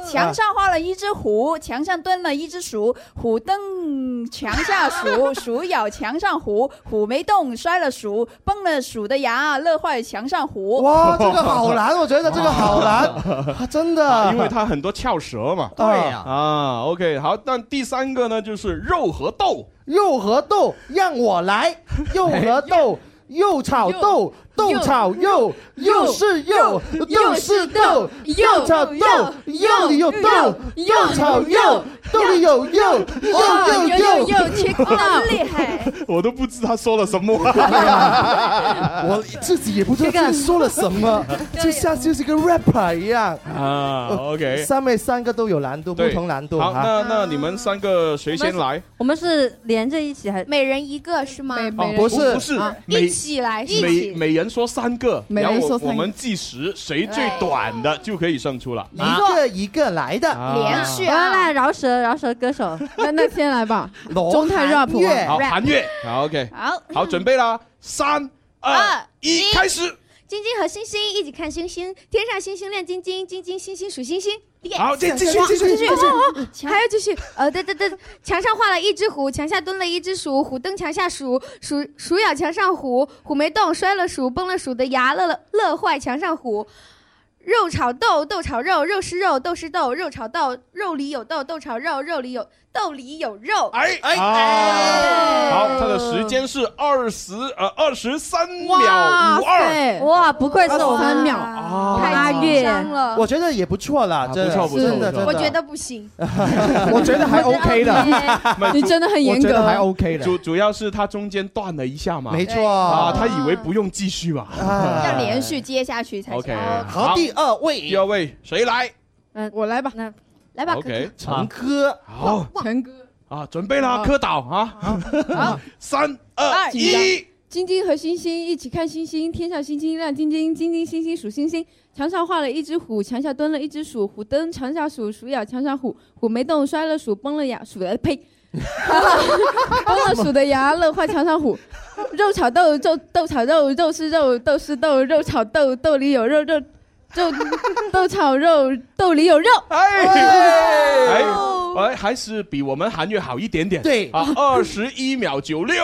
墙上画了一只虎，墙上蹲了一只鼠，虎蹬墙下鼠，鼠咬墙上虎，虎没动摔了鼠，崩了鼠的牙，乐坏墙上虎。 哇，这个好难，我觉得这个好难，啊、真的、 啊，因为它很多翘舌嘛。 对呀、啊，啊 ，OK， 好，那第三个呢，就是肉和豆， 肉和豆，让我来，肉和豆。肉炒豆，豆炒肉，肉是肉，豆是豆，肉炒豆，肉里有豆，肉炒肉，豆里有肉，肉肉肉肉，切到厉害！ 我都不知他说了什么， 我自己也不知道自己说了什么，就像就是个 rapper 一样啊。OK， 上面三个都有难度，不同难度。 好，那那你们三个谁先来？ 我们是连着一起还每人一个是吗？ 不是不是， 一起来， 每每人说三个，然后我们计时，谁最短的就可以胜出了。 一个一个来的， 连续啊！来饶舌饶舌歌手， 那那先来吧， 中泰 rap， 好，韩乐，好 OK， 好， 好，准备啦，三二一，开始。 晶晶和星星一起看星星，天上星星亮晶晶，晶晶星星数星星。 好，继续继续继续继续， 还要继续。呃，对对对，墙上画了一只虎，墙下蹲了一只鼠，虎蹬墙下鼠，鼠鼠咬墙上虎，虎没动摔了鼠，崩了鼠的牙，乐了乐坏墙上虎。肉炒豆，豆炒肉，肉是肉，豆是豆，肉炒豆，肉里有豆，豆炒肉，肉里有豆里有肉。 哎哎哎！好，它的时间是二十呃二十三秒五二。 哇，不愧是我三秒， 太紧张了。 我觉得也不错啦， 不错不错， 真的真的。 我觉得不行， 我觉得还 OK 的， 你真的很严格， 我觉得还 OK 的。 主主要是它中间断了一下嘛， 没错啊，他以为不用继续吧， 要连续接下去才行。 OK， 好，第二位， 第二位谁来？ 嗯，我来吧， 那来吧 ，OK， 陈哥， 好， 陈哥啊，准备啦，柯导啊，好，三二一。 晶晶和星星一起看星星，天上星星亮晶晶，晶晶星星数星星。墙上画了一只虎，墙下蹲了一只鼠，虎蹬墙下鼠，鼠咬墙上虎，虎没动摔了鼠，崩了牙，鼠的呸，崩了鼠的牙，乐坏墙上虎。肉炒豆，豆豆炒肉，肉是肉，豆是豆，肉炒豆，豆里有肉，肉豆豆炒肉，豆里有肉。 哎哎哎，还是比我们韩乐好一点点。 对啊，二十一秒九六。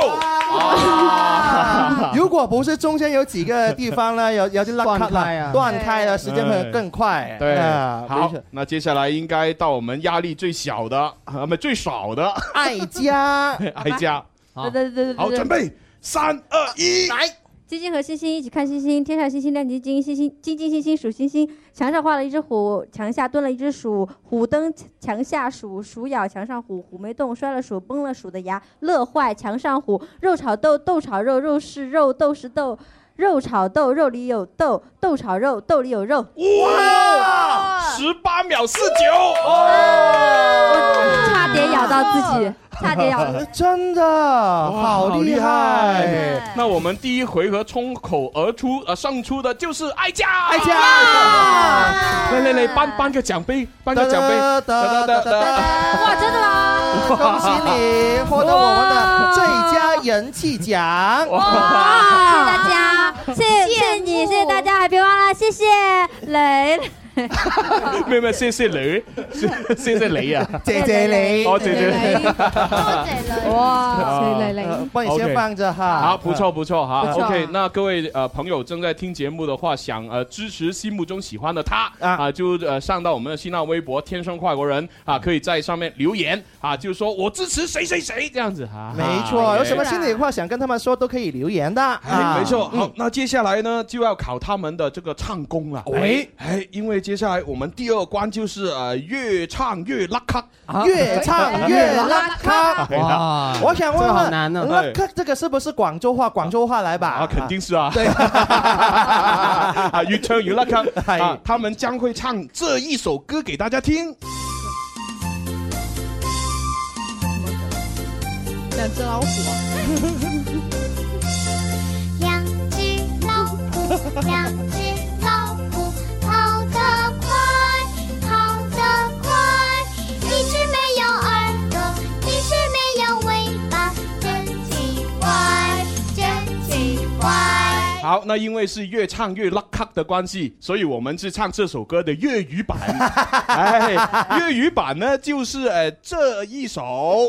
如果不是中间有几个地方呢，有有啲甩咳啦，斷開了，時間會更快。 對，好，那接下來應該到我們壓力最小的，啊，唔最少的， 愛家， 愛家。 对对对对， 好，準備，三二一，來。 晶晶和星星一起看星星，天上星星亮晶晶，星星晶晶星星数星星。墙上画了一只虎，墙下蹲了一只鼠，虎蹬墙下鼠，鼠咬墙上虎，虎没动摔了鼠，崩了鼠的牙，乐坏墙上虎。肉炒豆，豆炒肉，肉是肉，豆是豆。肉炒豆，肉里有豆，豆炒肉，豆里有肉。 哇！十八秒四九， 我差点咬到自己，差点咬。 真的好厉害！ 那我们第一回合冲口而出，呃，胜出的就是爱家， 爱家！ 来来来，颁颁个奖杯，颁个奖杯！ 哇，真的吗？ 恭喜你获得我们的最佳人气奖！ 哇，谢谢大家。谢谢谢谢你，谢谢大家，还别忘了谢谢雷。 咩咩，謝謝你，謝謝你啊， 謝謝你， 哦，謝謝你， 多謝你， 哇，謝謝你， 幫你先放着哈， 好，不錯不錯哈 ，OK， 那各位呃朋友正在聽節目的話，想呃支持心目中喜歡的他啊，就呃上到我們的新浪微博天生快活人啊，可以在上面留言啊，就說我支持誰誰誰這樣子哈， 沒錯，有什麼心裡話想跟他們說都可以留言的， 哎，沒錯，好，那接下來呢就要考他們的這個唱功了，哎哎，因為接下來我們第二關就是呃越唱越拉咳， 越唱越拉咳。 哇， 我想問問， 好難呢， 拉咳這個是不是廣州話？廣州話來吧？ 啊，肯定是啊。 對， 啊，越唱越拉咳。啊，他們將會唱這一首歌給大家聽。 兩隻老虎啊！ 兩隻老虎，兩隻老虎。跑得快，跑得快，一隻沒有耳朵，一隻沒有尾巴，真奇怪，真奇怪。 好好，那因为是越唱越拉卡的关系，所以我们是唱这首歌的粤语版。哎，粤语版呢就是呃这一首。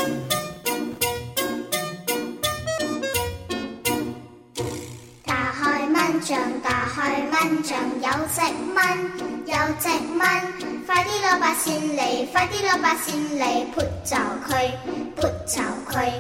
打開蚊帳，打開蚊帳，有隻蚊，有隻蚊，快啲攞把扇嚟，快啲攞把扇嚟，潑就佢，潑就佢。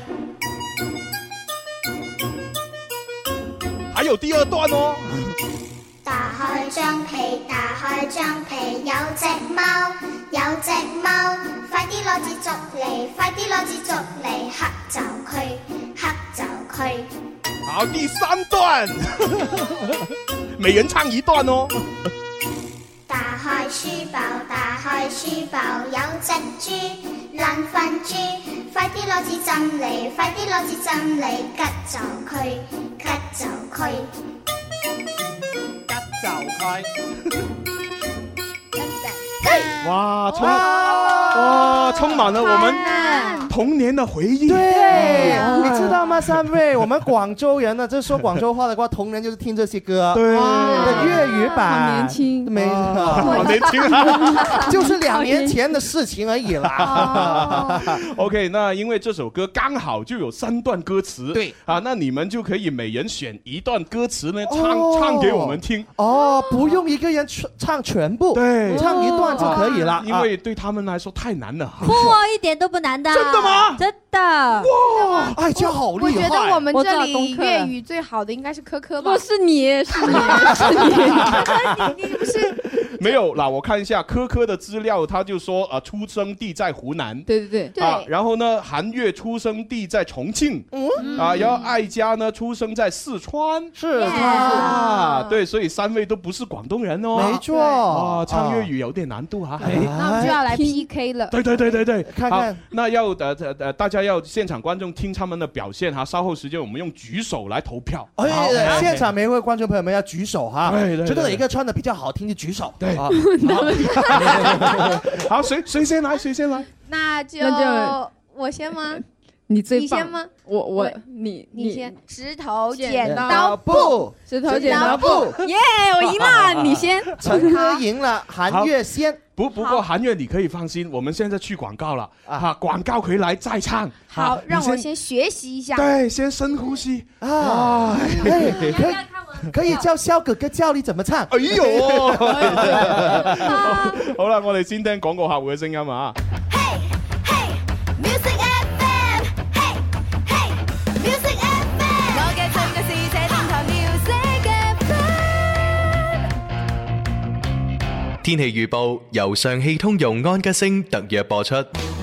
還有第二段哦。 打開張被，打開張被，有隻貓，有隻貓，快啲攞支竹嚟，快啲攞支竹嚟，嚇就佢，嚇就佢。 好，第三段，每人唱一段哦。 打開書包，打開書包，有隻豬，爛瞓豬，快啲攞支針嚟，快啲攞支針嚟，吉就佢，吉就佢， 吉就佢。 哇，充哇充滿了我們童年的回憶。 對，你知道嗎？三位，我們廣州人呢，就說廣州話的話，童年就是聽這些歌。 對， 粵語版。 好年輕， 沒錯， 好年輕， 就是兩年前的事情而已啦。 OK， 那因為這首歌剛好就有三段歌詞， 對啊，那你們就可以每人選一段歌詞呢，唱唱給我們聽。 哦，不用一個人唱全部， 對， 唱一段就可以了。 因為對他們來說太難了。 不，一點都不難的。 真的嗎？ 真的。 哇，哎，這好厲害！ 我覺得我們這裡裡粵語最好的應該是科科吧？ 不是你，是你，是你， 你不是？ 沒有啦，我看一下科科的資料，他就說啊、呃，出生地在湖南。 對對對。 啊，然後呢，韓月出生地在重慶。嗯。啊，然後艾嘉呢出生在四川。 是啊，對，所以三位都不是廣東人哦。 沒錯。 啊，唱粵語有點難度哈。 那我們就要來 P K 了。 對對對對對， 看看。 那要呃呃大家要現場觀眾聽他們的表現哈，稍後時間我們用舉手來投票。 哎，現場每一位觀眾朋友們要舉手哈， 對對， 覺得哪一個唱得比較好聽就舉手。 對，好，好，誰誰先來，誰先來？ 那就那就我先嗎？ 你最棒。 你先嗎？ 我我你你先。石頭剪刀布， 石頭剪刀布， 耶！我贏了，你先。 陳哥贏了，韓月先。 不不過韓月你可以放心，我們現在去廣告了啊，廣告回來再唱。 好，讓我先學習一下。 對，先深呼吸啊。哎，可以可以叫蕭哥哥教你怎麼唱。 哎呦，好啦，我哋先聽廣告客戶嘅聲音啊。 天氣預報由上汽通用安吉星特約播出。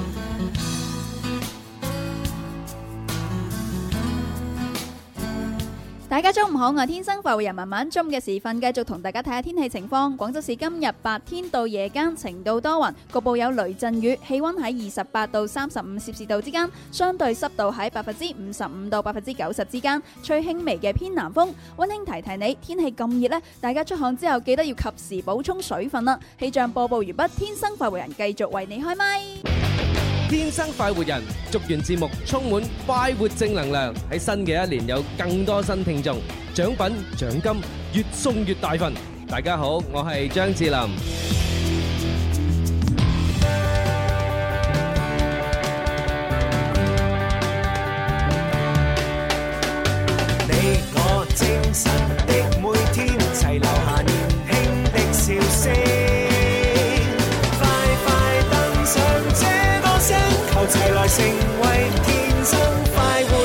大家中午好，我係天生快活人文文。中午嘅時分，繼續同大家睇下天氣情況。廣州市今日白天到夜間晴到多雲，局部有雷陣雨，氣溫喺二十八到三十五攝氏度之間，相對濕度喺百分之五十五到百分之九十之間，吹輕微嘅偏南風。溫馨提提你，天氣咁熱呢，大家出汗之後記得要及時補充水分啦。氣象播報完畢，天生快活人繼續為你開麥。 天生快活人，祝願節目充滿快活正能量，喺新嘅一年有更多新聽眾，獎品獎金越送越大份。大家好，我係張智霖。 你我精神的每天，齊留下年輕的笑聲。求齊來成為天生快活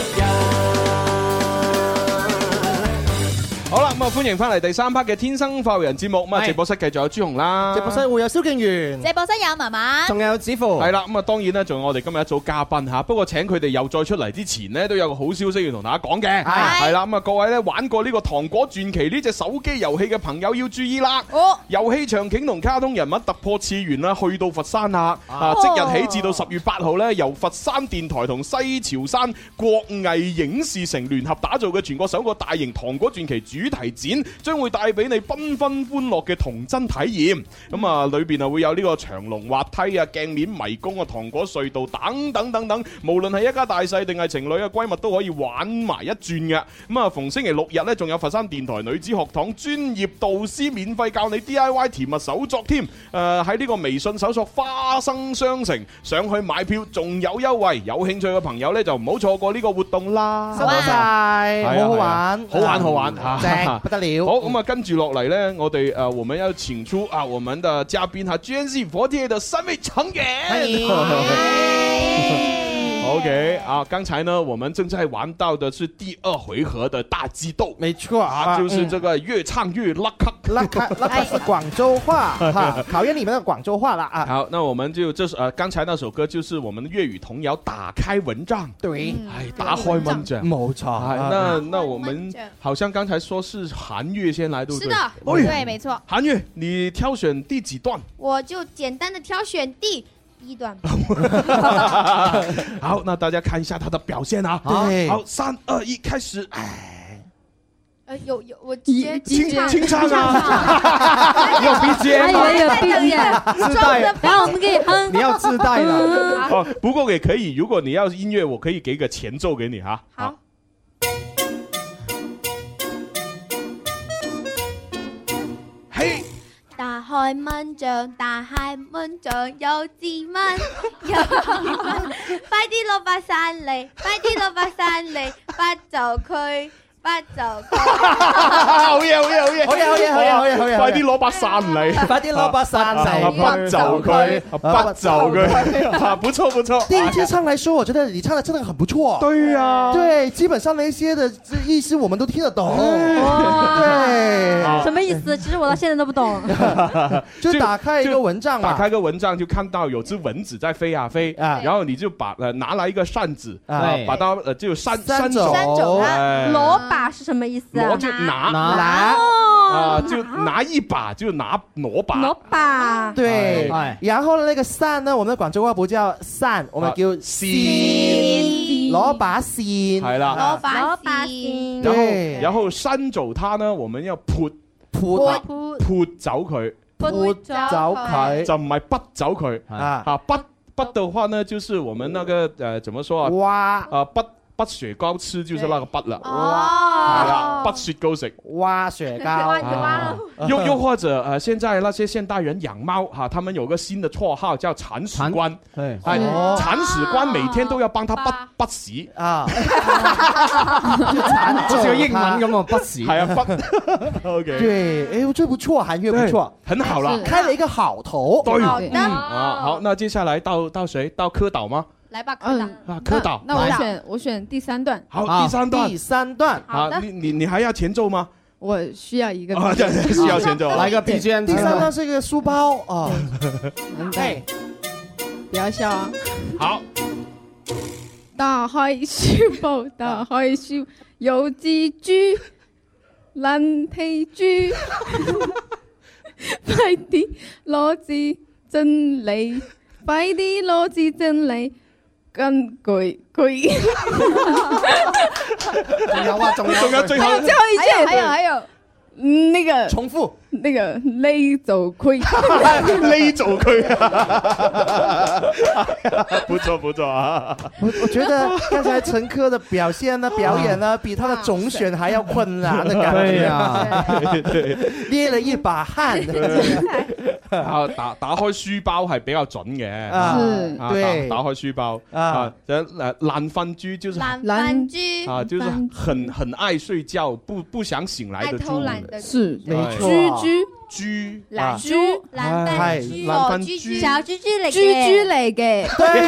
人。 好啦，咁啊歡迎翻嚟第三 part 嘅天生快活人節目。咁啊直播室繼續有朱紅啦， 直播室會有蕭敬元， 直播室有文文， 仲有子富。 係啦，咁啊當然咧仲有我哋今日一組嘉賓嚇。不過請佢哋又再出嚟之前呢，都有個好消息要同大家講嘅。係係啦，咁啊各位咧玩過呢個糖果傳奇呢隻手機遊戲嘅朋友要注意啦。哦，遊戲場景同卡通人物突破次元啦，去到佛山啦。啊，即日起至到十月八號咧，由佛山電台同西樵山國藝影視城聯合打造嘅全國首個大型糖果傳奇主題展錢，將會帶俾你繽紛歡樂嘅童真體驗。咁啊，裏邊啊會有呢個長龍滑梯啊、鏡面迷宮啊、糖果隧道等等等等，無論係一家大細定係情侶啊、閨蜜都可以玩埋一轉嘅。咁啊，逢星期六日呢，仲有佛山電台女子學堂專業導師免費教你 D I Y 甜蜜手作添。誒喺呢個微信搜索花生商城上去買票，仲有優惠。有興趣嘅朋友呢，就唔好錯過呢個活動啦。 收到晒，好好玩， 好玩好玩， 正不得了。 好咁啊，跟住落嚟呢，我哋誒，我們要請出啊，我們的嘉賓哈 G N Z 四十八的三位成員。OK 啊，剛才呢，我們正在玩到的是第二回合的大激鬥， 沒錯啊，就是這個越唱越拉卡， 拉卡拉卡是廣州話哈，考驗你們的廣州話啦啊。 好，那我們就這是呃，剛才那首歌就是我們的粵語童謠《打開蚊帳》， 對， 哎，打開蚊帳， 冇錯。 那那我們好像剛才說是韓樂先來，對不對？ 是的，對，沒錯。 韓樂，你挑選第幾段？ 我就簡單的挑選第一段。 好，那大家看一下他的表現啊。 對， 好，三二一，開始。哎， 呃，有有，我直接清清唱啊， 有 B G M 嗎？有 B G M 自帶， 然後我們可以哼。 你要自帶的。 哦，不過也可以，如果你要音樂，我可以給個前奏給你哈。 好。 嘿。 打開蚊帳，打開蚊帳，有隻蚊，有隻蚊，快啲攞把傘嚟，快啲攞把傘嚟，不就佢，不就佢。 好嘢，好嘢，好嘢， 好嘢，好嘢，好嘢，好嘢，好嘢， 快啲攞把傘嚟， 快啲攞把傘嚟， 不就佢，不就佢，不錯不錯。 第一次上來說，我覺得你唱的真的很不錯。 對呀， 對，基本上那些的意思我們都聽得懂。 對，什麼意思？其實我到現在都不懂。 就打開一個蚊帳嘛， 打開個蚊帳就看到有隻蚊子在飛啊飛，然後你就把呃拿來一個扇子，把它呃就扇扇走。 攞把是什麼意思啊？ 攞就拿拿啊，就拿一把就拿攞把。 攞把對，然後呢那個扇呢，我們的廣州話不叫扇，我們叫扇，攞把扇， 係啦， 攞把扇。 然後然後扇走它呢，我們要潑潑潑走佢， 潑走佢， 就唔係筆走佢啊啊筆筆的話呢，就是我們那個呃怎麼說啊？ 哇啊筆。筆雪糕吃就是那個筆啦， 哇， 係啦，筆雪糕食， 挖雪糕， 又又或者呃，現在那些現代人養貓哈，他們有個新的綽號叫鏟屎官， 係， 鏟屎官每天都要幫他筆筆屎啊， 好似個英文咁啊，筆屎， 係啊筆 ，OK， 對，哎，這不錯，韓樂不錯， 很好啦， 開了一個好頭， 對， 好的， 啊好，那接下來到到誰？到柯導嗎？ 來吧，柯導， 啊柯導， 那我選我選第三段。 好，第三段， 第三段， 好，你你你還要前奏嗎？ 我需要一個， 需要前奏， 來個 B G M。 第三段是一個書包啊， 哎，不要笑啊。 好。 打開書包，打開書，有隻豬，爛皮豬，快啲攞支真理，快啲攞支真理，根據佢。 仲有啊，仲有， 仲有最後， 還有最後一句， 還有還有。 那個重複， 那個勒走盔， 勒走盔，不錯不錯啊！ 我我覺得剛才陳科的表現呢，表演呢，比他的總選還要困難的感覺啊！捏了一把汗。 啊，打打開書包係比較準嘅， 啊，對， 打開書包啊，誒誒爛瞓豬就是爛瞓豬啊，就是很很愛睡覺，不不想醒來的豬。 是， 沒錯， 豬豬， 懶豬，懶瞓豬， 懶瞓豬， 小豬豬嚟嘅， 豬豬嚟嘅， 對，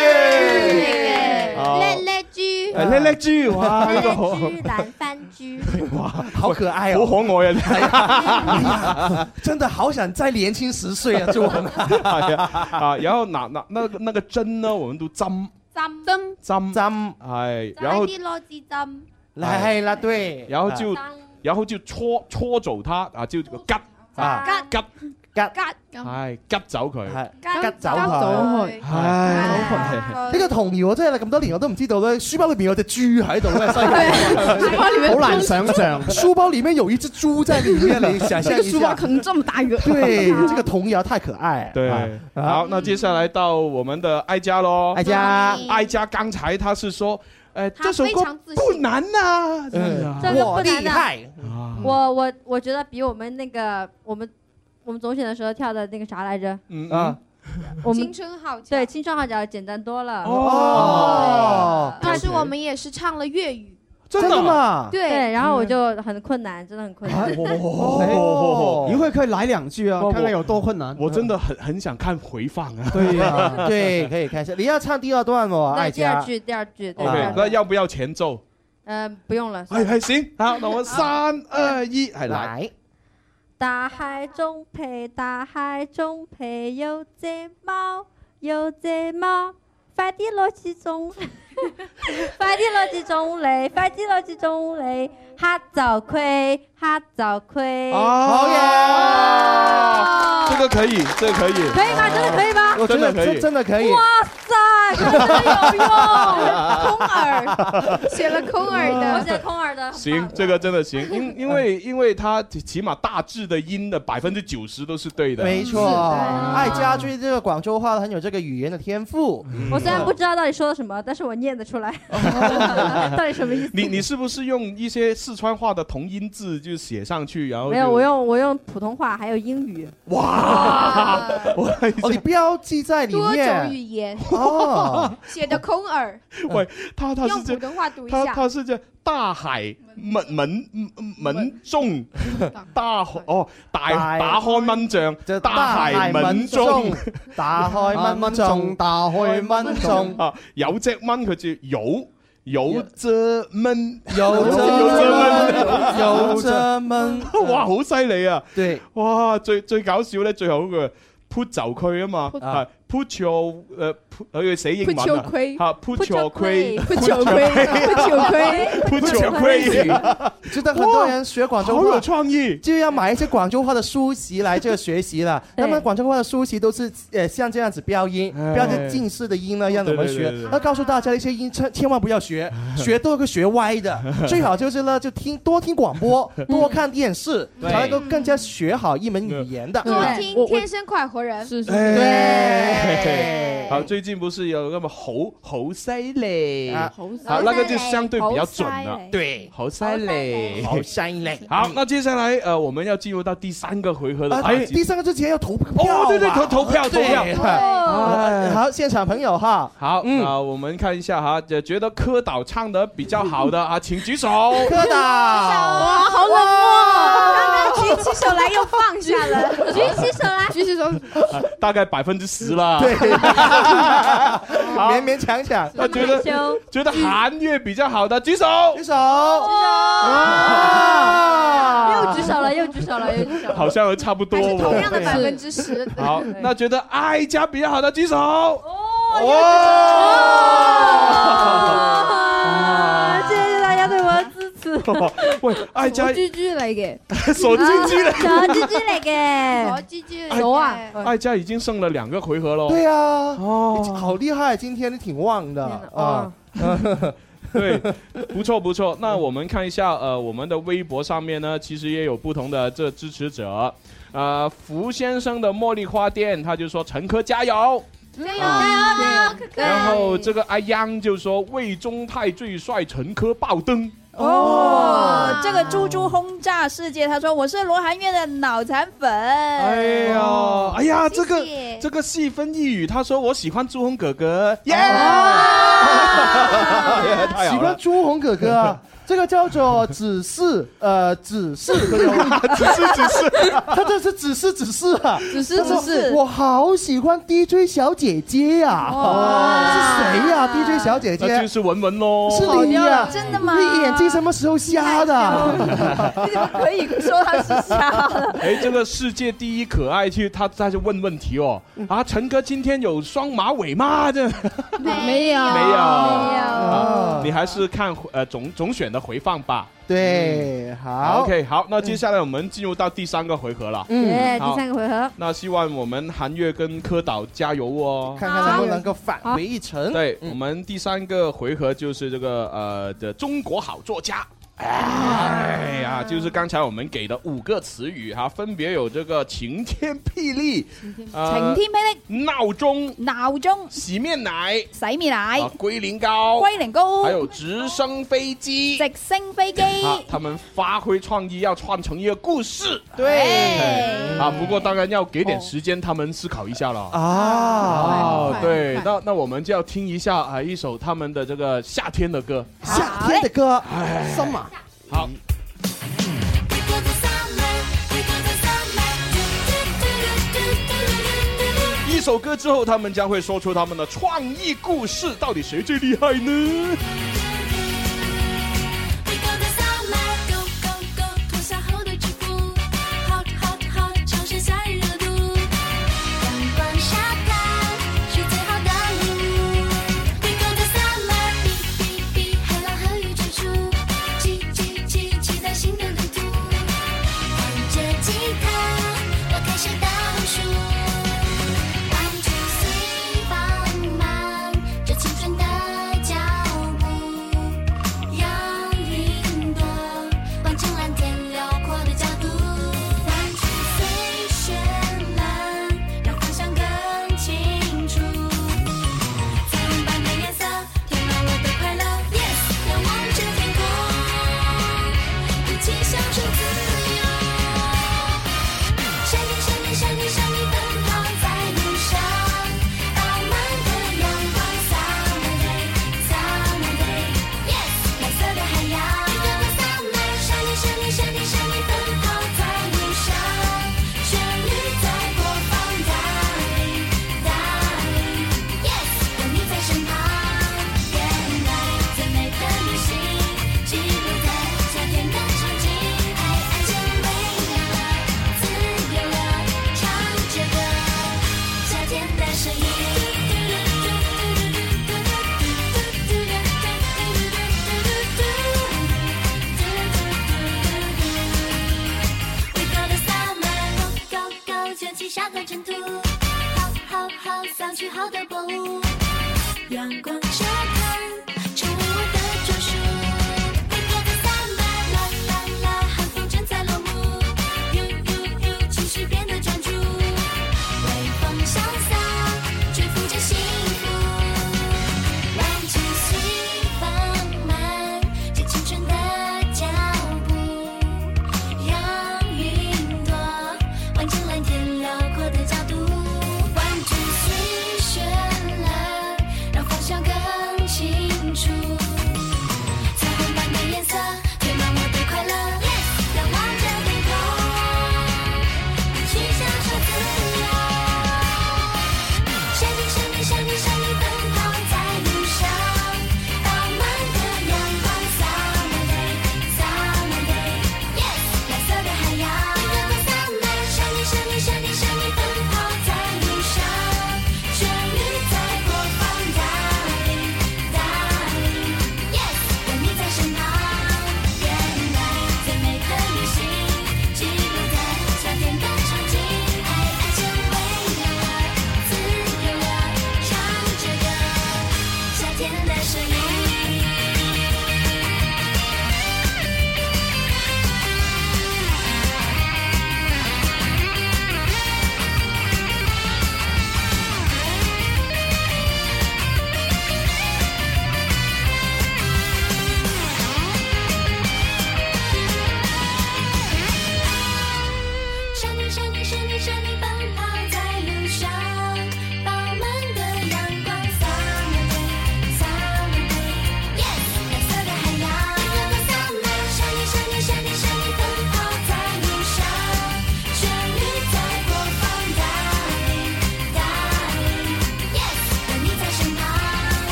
叻叻豬， 叻叻豬，哇，呢個好， 懶瞓豬， 哇，好可愛哦， 好可愛啊， 真的好想再年輕十歲啊，就係啊，啊，然後那那那那個針呢，我們都針針針針，係，然後啲攞支針， 係啦，對， 然後就。然後就戳戳走它啊，就個吉啊吉吉係吉走佢， 係吉走佢，係呢個童謠我真係咁多年我都唔知道咧，書包裏邊有隻豬喺度咧，犀利， 好難想象。 書包裡面有一隻豬在裡面，你想象一下， 書包可能這麼大個。 對，這個童謠太可愛。 對，好，那接下來到我們的愛家咯， 愛家， 愛家剛才他是說，誒，這首歌不難啊， 這個不難害。 我我我覺得比我們那個我們我們總選的時候跳的那個啥來着？ 嗯啊， 我們青春號角， 對，青春號角簡單多了。 哦， 但是我們也是唱了粵語。 真的嗎？ 對，然後我就很困難，真的很困難。 哦，一會可以來兩句啊，看看有多困難。 我真的很很想看回放啊。 對呀，對，可以看一下。你要唱第二段哦，愛家。 第二句，第二句。 OK，那要不要前奏？ 呃，不用了。 係係行，好，那我三二一，係來。 大海中陪，大海中陪，有隻貓，有隻貓，快啲攞支鐘，快啲攞支鐘嚟，快啲攞支鐘嚟，黑就虧，黑就虧。 好嘢，這個可以，這個可以。 可以嗎？真的可以嗎？ 我覺得真真的可以。 哇塞，真的有用！ 空耳，寫了空耳的， 我寫空耳的。 行，這個真的行，因因為因為它起碼大致的音的百分之九十都是對的。 沒錯，愛家對這個廣州話很有這個語言的天賦。 我雖然不知道到底說了什麼，但是我念得出來。到底什麼意思？ 你你是不是用一些四川話的同音字就寫上去，然後沒有，我用我用普通話還有英語。 哇！ 哦，你標記在裡面。 多種語言哦，寫的空耳。 喂，他他是用普通話讀一下。 他他是這大海門門門中大哦大打開蚊帳，大海門中打開蚊帳，打開蚊帳啊！有隻蚊佢就有。有隻蚊， 有隻蚊，有隻蚊， 哇，好犀利啊！ 對， 哇，最最搞笑咧，最後嗰個 put 就佢啊嘛，係 put your 誒，佢寫英文啊，嚇 put your 虧 ，put your 虧 ，put your 虧 ，put your 虧， 覺得很多人學廣州話好有創意， 就要買一些廣州話的書籍來這個學習了。那麼廣州話的書籍都是誒像這樣子標音，標的近似的音呢，讓我們學。要告訴大家一些音，千千萬不要學，學都會學歪的。最好就是呢，就聽多聽廣播，多看電視，才能夠更加學好一門語言的。 多聽天生快活人， 是是。 對。好，最近不是有那麼好好犀利啊，好，那個就相對比較準了。對，好犀利， 好犀利。 好，那接下來呃，我們要進入到第三個回合的打擊。 第三個之前要投票。 哦，對對，投投票投票。 好，現場朋友哈， 好，啊，我們看一下哈，就覺得柯導唱得比較好的啊，請舉手。 柯導， 哇，好冷漠，剛剛舉起手來又放下了，舉起手來， 舉起手， 大概百分之十啦。 對，勉勉強強。 他覺得覺得韓樂比較好的舉手， 舉手， 又舉手了，又舉手了，又舉手了， 好像都差不多。 同樣的百分之十。 好，那覺得愛家比較好的舉手。哦， 謝謝大家對我的支持。 喂，愛家傻豬豬嚟嘅， 傻豬豬嚟， 傻豬豬嚟嘅， 傻豬豬傻啊！ 愛家已經勝了兩個回合咯。 對啊，哦，好厲害，今天你挺旺的啊。 對，不錯不錯。那我們看一下，呃，我們的微博上面呢，其實也有不同的這支持者。呃，福先生的茉莉花店，他就說陳科加油。 加油加油！ 然後這個阿央就說魏中泰最帥，陳科爆燈。 哦，這個豬豬轟炸世界，他說我是羅韓月的腦殘粉。 哎呀，哎呀，這個謝謝這個細分一語，他說我喜歡朱紅哥哥，耶！ 喜歡朱紅哥哥啊。這個叫做指示，呃，指示，指示，指示，他這是指示，指示啊， 指示，指示。 我好喜歡 D J 小姐姐呀，是誰呀 ？D J 小姐姐， 那就是文文咯， 是你呀？ 真的嗎？ 你眼睛什麼時候瞎的？ 你怎麼可以說他是瞎了？ 哎，這個世界第一可愛，去他他就問問題哦。啊，陳哥今天有雙馬尾嗎？這沒有， 沒啊，你还是看呃总总选的回放吧。 对，好 ，OK， 好，那接下来我们进入到第三个回合了。 嗯，第三个回合。 那希望我们韩月跟柯导加油哦， 看看能不能够返回一城。 对，我们第三个回合就是这个呃的中国好作家。哎呀，就是刚才我们给的五个词语哈，分别有这个晴天霹雳、 呃、晴天霹雳、 鬧鐘、 鬧鐘、 洗面奶、 洗面奶、 啊、龜苓膏、 龜苓膏， 還有直升飛機、 直升飛機。 啊，他們發揮創意，要串成一個故事。 對， 啊，不過當然要給點時間他們思考一下了。 啊， 啊對，那那我們就要聽一下啊一首他們的這個夏天的歌。 夏天的歌，什麼？ 好。一首歌之後，他們將會說出他們的創意故事，到底誰最厲害呢？ 蓝天辽阔的角度，玩具随绚烂。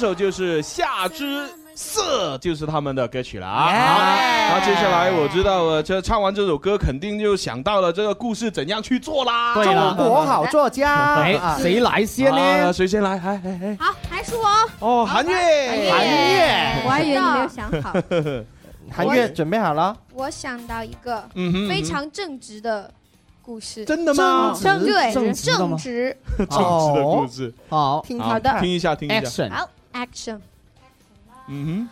首就是《夏之色》，就是他们的歌曲了啊。 Yeah 好，那接下来我知道，呃，这唱完这首歌，肯定就想到了这个故事怎样去做啦。 对了，中国好作家， 哎，谁来先呢？ 啊谁先来？哎哎哎， 好，还是我。 哦，韩月， 韩月， 我还以为你没有想好。 韩月准备好了？ 我想到一个嗯哼非常正直的故事。 真的吗？ 正直对， 正直的吗正直。 正直的故事。 好， 听好的， 听一下，听一下。 Action 好 ，Action。 嗯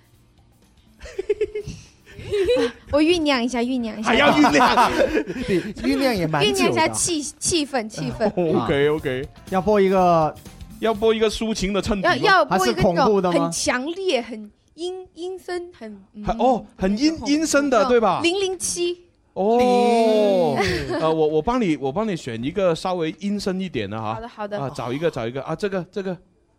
我酝酿一下，酝酿一下， 还要酝酿， 酝酿也蛮久的。 酝酿一下气气氛，气氛。 哼 OK OK， 要播一个， 要播一个抒情的衬底要吗？ 要播一个还是恐怖的吗那种很强烈、很阴阴森、很嗯很哦，很阴阴森的，对吧？ 零零七。 哦，呃，我我帮你，我帮你选一个稍微阴森一点的哈。 好的好的啊，找一个找一个啊，这个这个。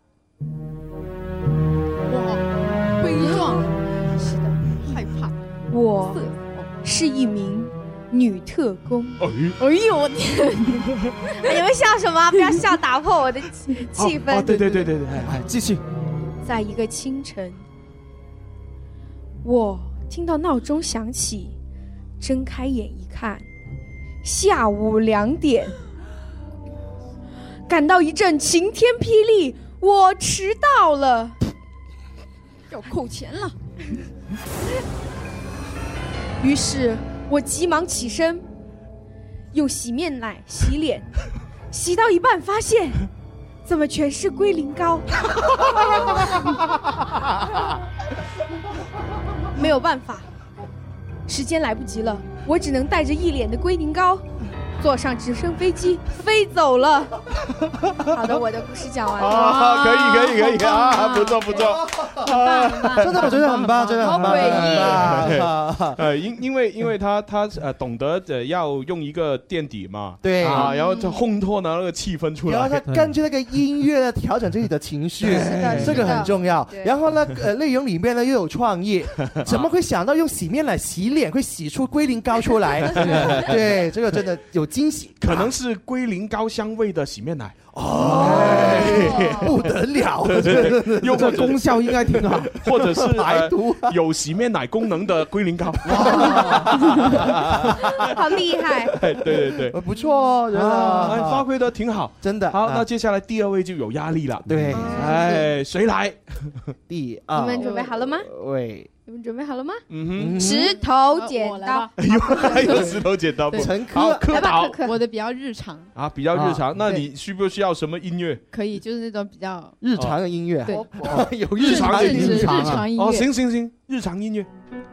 哇，悲壮，是的，害怕。 我是一名女特工。 哎哎呦我天！你们笑什么？不要笑，打破我的气气氛。 啊，对对对对对，哎哎，继续。 在一个清晨，我听到闹钟响起，睁开眼一看，下午两点，感到一阵晴天霹雳，我迟到了， 要扣钱了。 于是我急忙起身，用洗面奶洗脸，洗到一半发现，怎么全是龟苓膏？没有办法，时间来不及了，我只能带着一脸的龟苓膏，坐上直升飞机飞走了。好的，我的故事讲完了。 啊，可以可以可以啊，不错不错， 真的我觉得很棒，真的很棒， 好诡异很棒。 呃，因因为因为他他呃懂得呃要用一个垫底嘛， 对啊，然后就烘托呢那个气氛出来， 然后他根据那个音乐呢调整自己的情绪，这个很重要。然后呢，呃，内容里面呢又有创意，怎么会想到用洗面奶洗脸会洗出龟苓膏出来？对，这个真的有惊喜， 可能是龟苓膏香味的洗面奶。 哦，不得了， 又或者功效应该挺好， 或者是排毒有洗面奶功能的龟苓膏。 好厉害！ 对对对， 不错哦，觉得发挥的挺好， 真的。 好，那接下来第二位就有压力了。 对， 哎，谁来？ 第二， 你们准备好了吗？ 喂。 你们准备好了吗？ 嗯哼， 石头剪刀。 哎呦，还有石头剪刀布。 陈科， 来吧， 科导。 科科。我的比较日常啊，比较日常。那你需不需要什么音乐？ 可以，就是那种比较日常的音乐。 对， 有日常的日常音乐。 哦，行行行，日常音乐。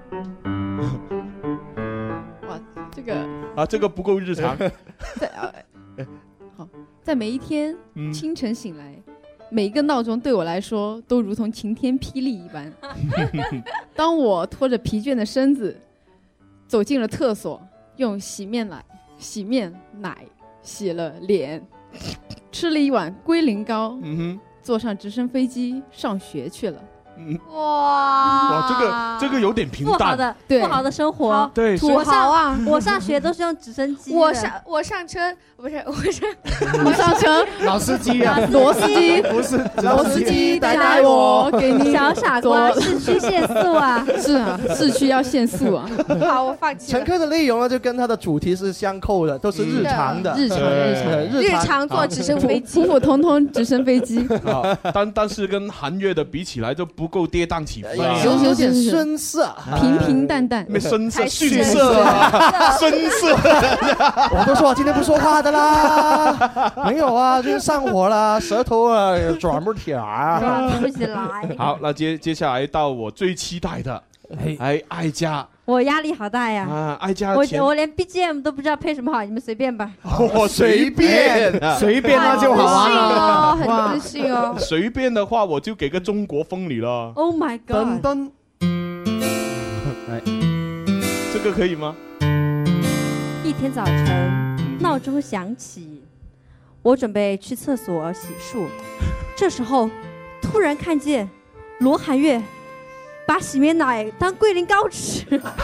哇，这个啊，这个不够日常。 在好，在每一天清晨醒来。每一个闹钟对我来说都如同晴天霹雳一般。当我拖着疲倦的身子走进了厕所，用洗面奶洗面奶洗了脸，吃了一碗龟苓膏， 嗯哼， 坐上直升飞机上学去了。 嗯， 哇哇，这个这个有点平淡， 不好的， 对， 不好的生活， 对， 土豪啊！ 我上学都是用直升机， 我上我上车不是我上我上车， 老司机啊， 螺丝机不是螺丝机，带带我给你小傻瓜，市区限速啊！ 是啊，市区要限速啊！ 好，我放弃了。 乘客的内容呢，就跟它的主题是相扣的，都是日常的， 日常日常日常坐直升飞机， 普普通通直升飞机。 但但是跟韩乐的比起来，就不够跌宕起伏。 有有点深色， 平平淡淡， 没深色，逊色啊，深色。 我都说我今天不说话的啦，没有啊，就是上火了，舌头啊转不起来啊， 转不起来。 好，那接接下来到我最期待的，哎，爱家。 我压力好大呀！ 啊，爱家我我连 B G M 都不知道配什么好，你们随便吧。 我随便， 随便那就好啊，很自信哦。 随便的话，我就给个中国风你了。 Oh my god！ 噔噔， 哎，这个可以吗？ 一天早晨，闹钟响起，我准备去厕所洗漱，这时候突然看见罗寒月把洗面奶当龟苓膏吃，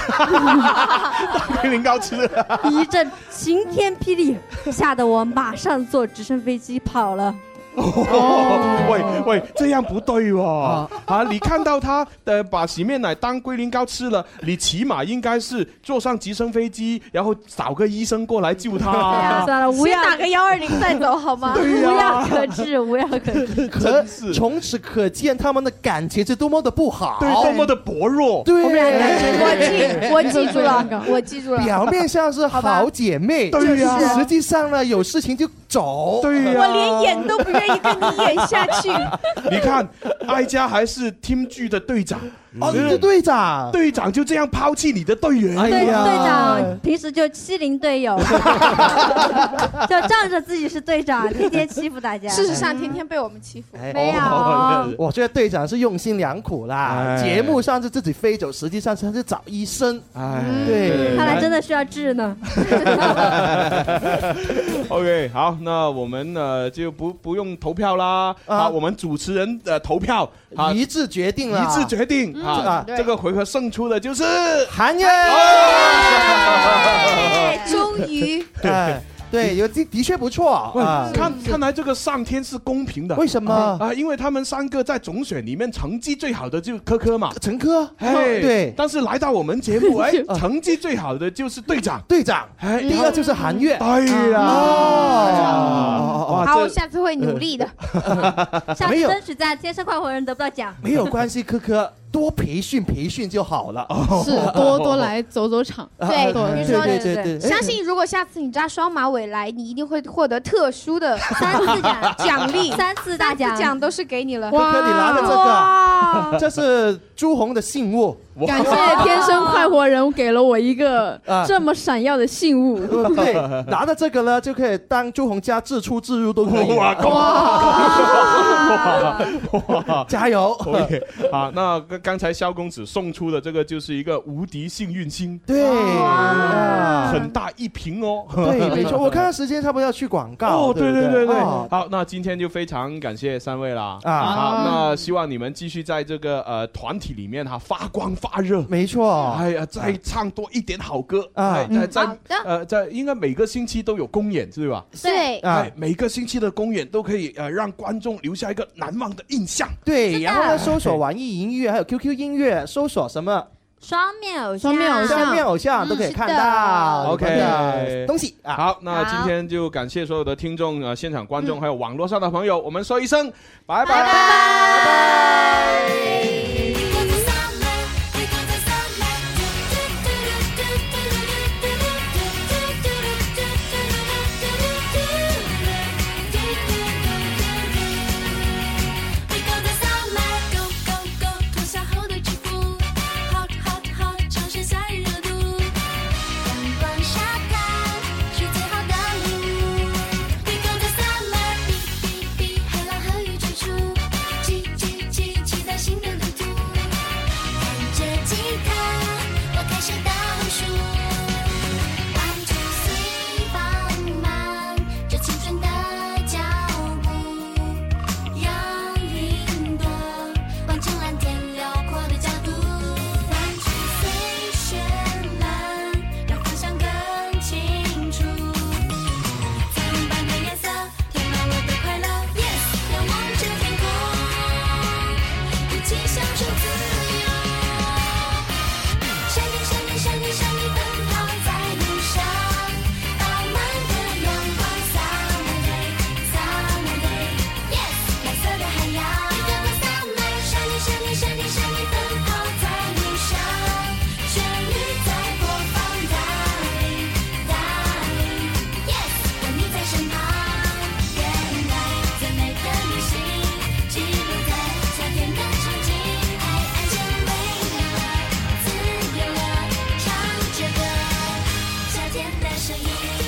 龟苓膏吃一阵晴天霹雳，吓得我马上坐直升飞机跑了。 哦，喂喂，这样不对哦！啊，你看到他呃把洗面奶当龟苓膏吃了，你起码应该是坐上直升飞机，然后找个医生过来救他。 算了，无先药打个幺二零再走好吗？ 无药可治，无药可治。 可从此可见他们的感情是多么的不好， 对，多么的薄弱。 对， 我们俩感情，我记，我记住了，我记住了。 表面上是好姐妹， 对呀， 实际上呢有事情就走， 对呀， 我连演都不愿意跟你演下去。 你看，哀家还是 team 剧的队长。 哦，你是队长， 队长就这样抛弃你的队员。 对，队长平时就欺凌队友，就仗着自己是队长，天天欺负大家。 事实上，天天被我们欺负。 没有， 我觉得队长是用心良苦啦。节目上是自己飞走，实际上是找医生。 哎， 对， 看来真的需要治呢。 OK， 好，那我们呢就不不用投票啦。啊，我们主持人的投票一致决定了， 一致决定。啊，这个回合胜出的就是韩燕， 终于， 对对，有的的确不错啊。看看来这个上天是公平的。 为什么啊？因为他们三个在总选里面成绩最好的就科科嘛， 陈科， 哎， 对。 但是来到我们节目，哎，成绩最好的就是队长， 队长，哎，第二就是韩月， 对呀。 好，我下次会努力的。 下次争取在天生快活人得不到奖， 没有关系，科科。多培训培训就好了， 是多多来走走场。 对， 对对对对， 相信如果下次你扎双马尾来，你一定会获得特殊的三次奖奖励， 三次大奖， 奖都是给你了。 科科，你拿的这个，这是朱红的信物。 感谢天生快活人给了我一个这么闪耀的信物。 对，拿着这个呢，就可以当朱红家自出自入都可以。 哇！ 哇！加油！ OK， 好，那刚才萧公子送出的这个就是一个无敌幸运星， 对， 很大一瓶哦。 对，没错。我看到时间差不多要去广告。 哦，对对对对。好，那今天就非常感谢三位啦。 啊， 好，那希望你们继续在这个呃团体里面哈发光发热。 没错。 哎呀，再唱多一点好歌啊！ 在在呃在应该每个星期都有公演是吧？ 对。 哎，每个星期的公演都可以呃让观众留下一个难忘的印象。 对，然后呢，搜索网易音乐还有 Q Q 音乐，搜索什么？ 双面偶像， 双面偶像， 双面偶像都可以看到。 OK， 东西啊。 好，那今天就感谢所有的听众、呃现场观众还有网络上的朋友，我们说一声拜拜拜拜。 声音。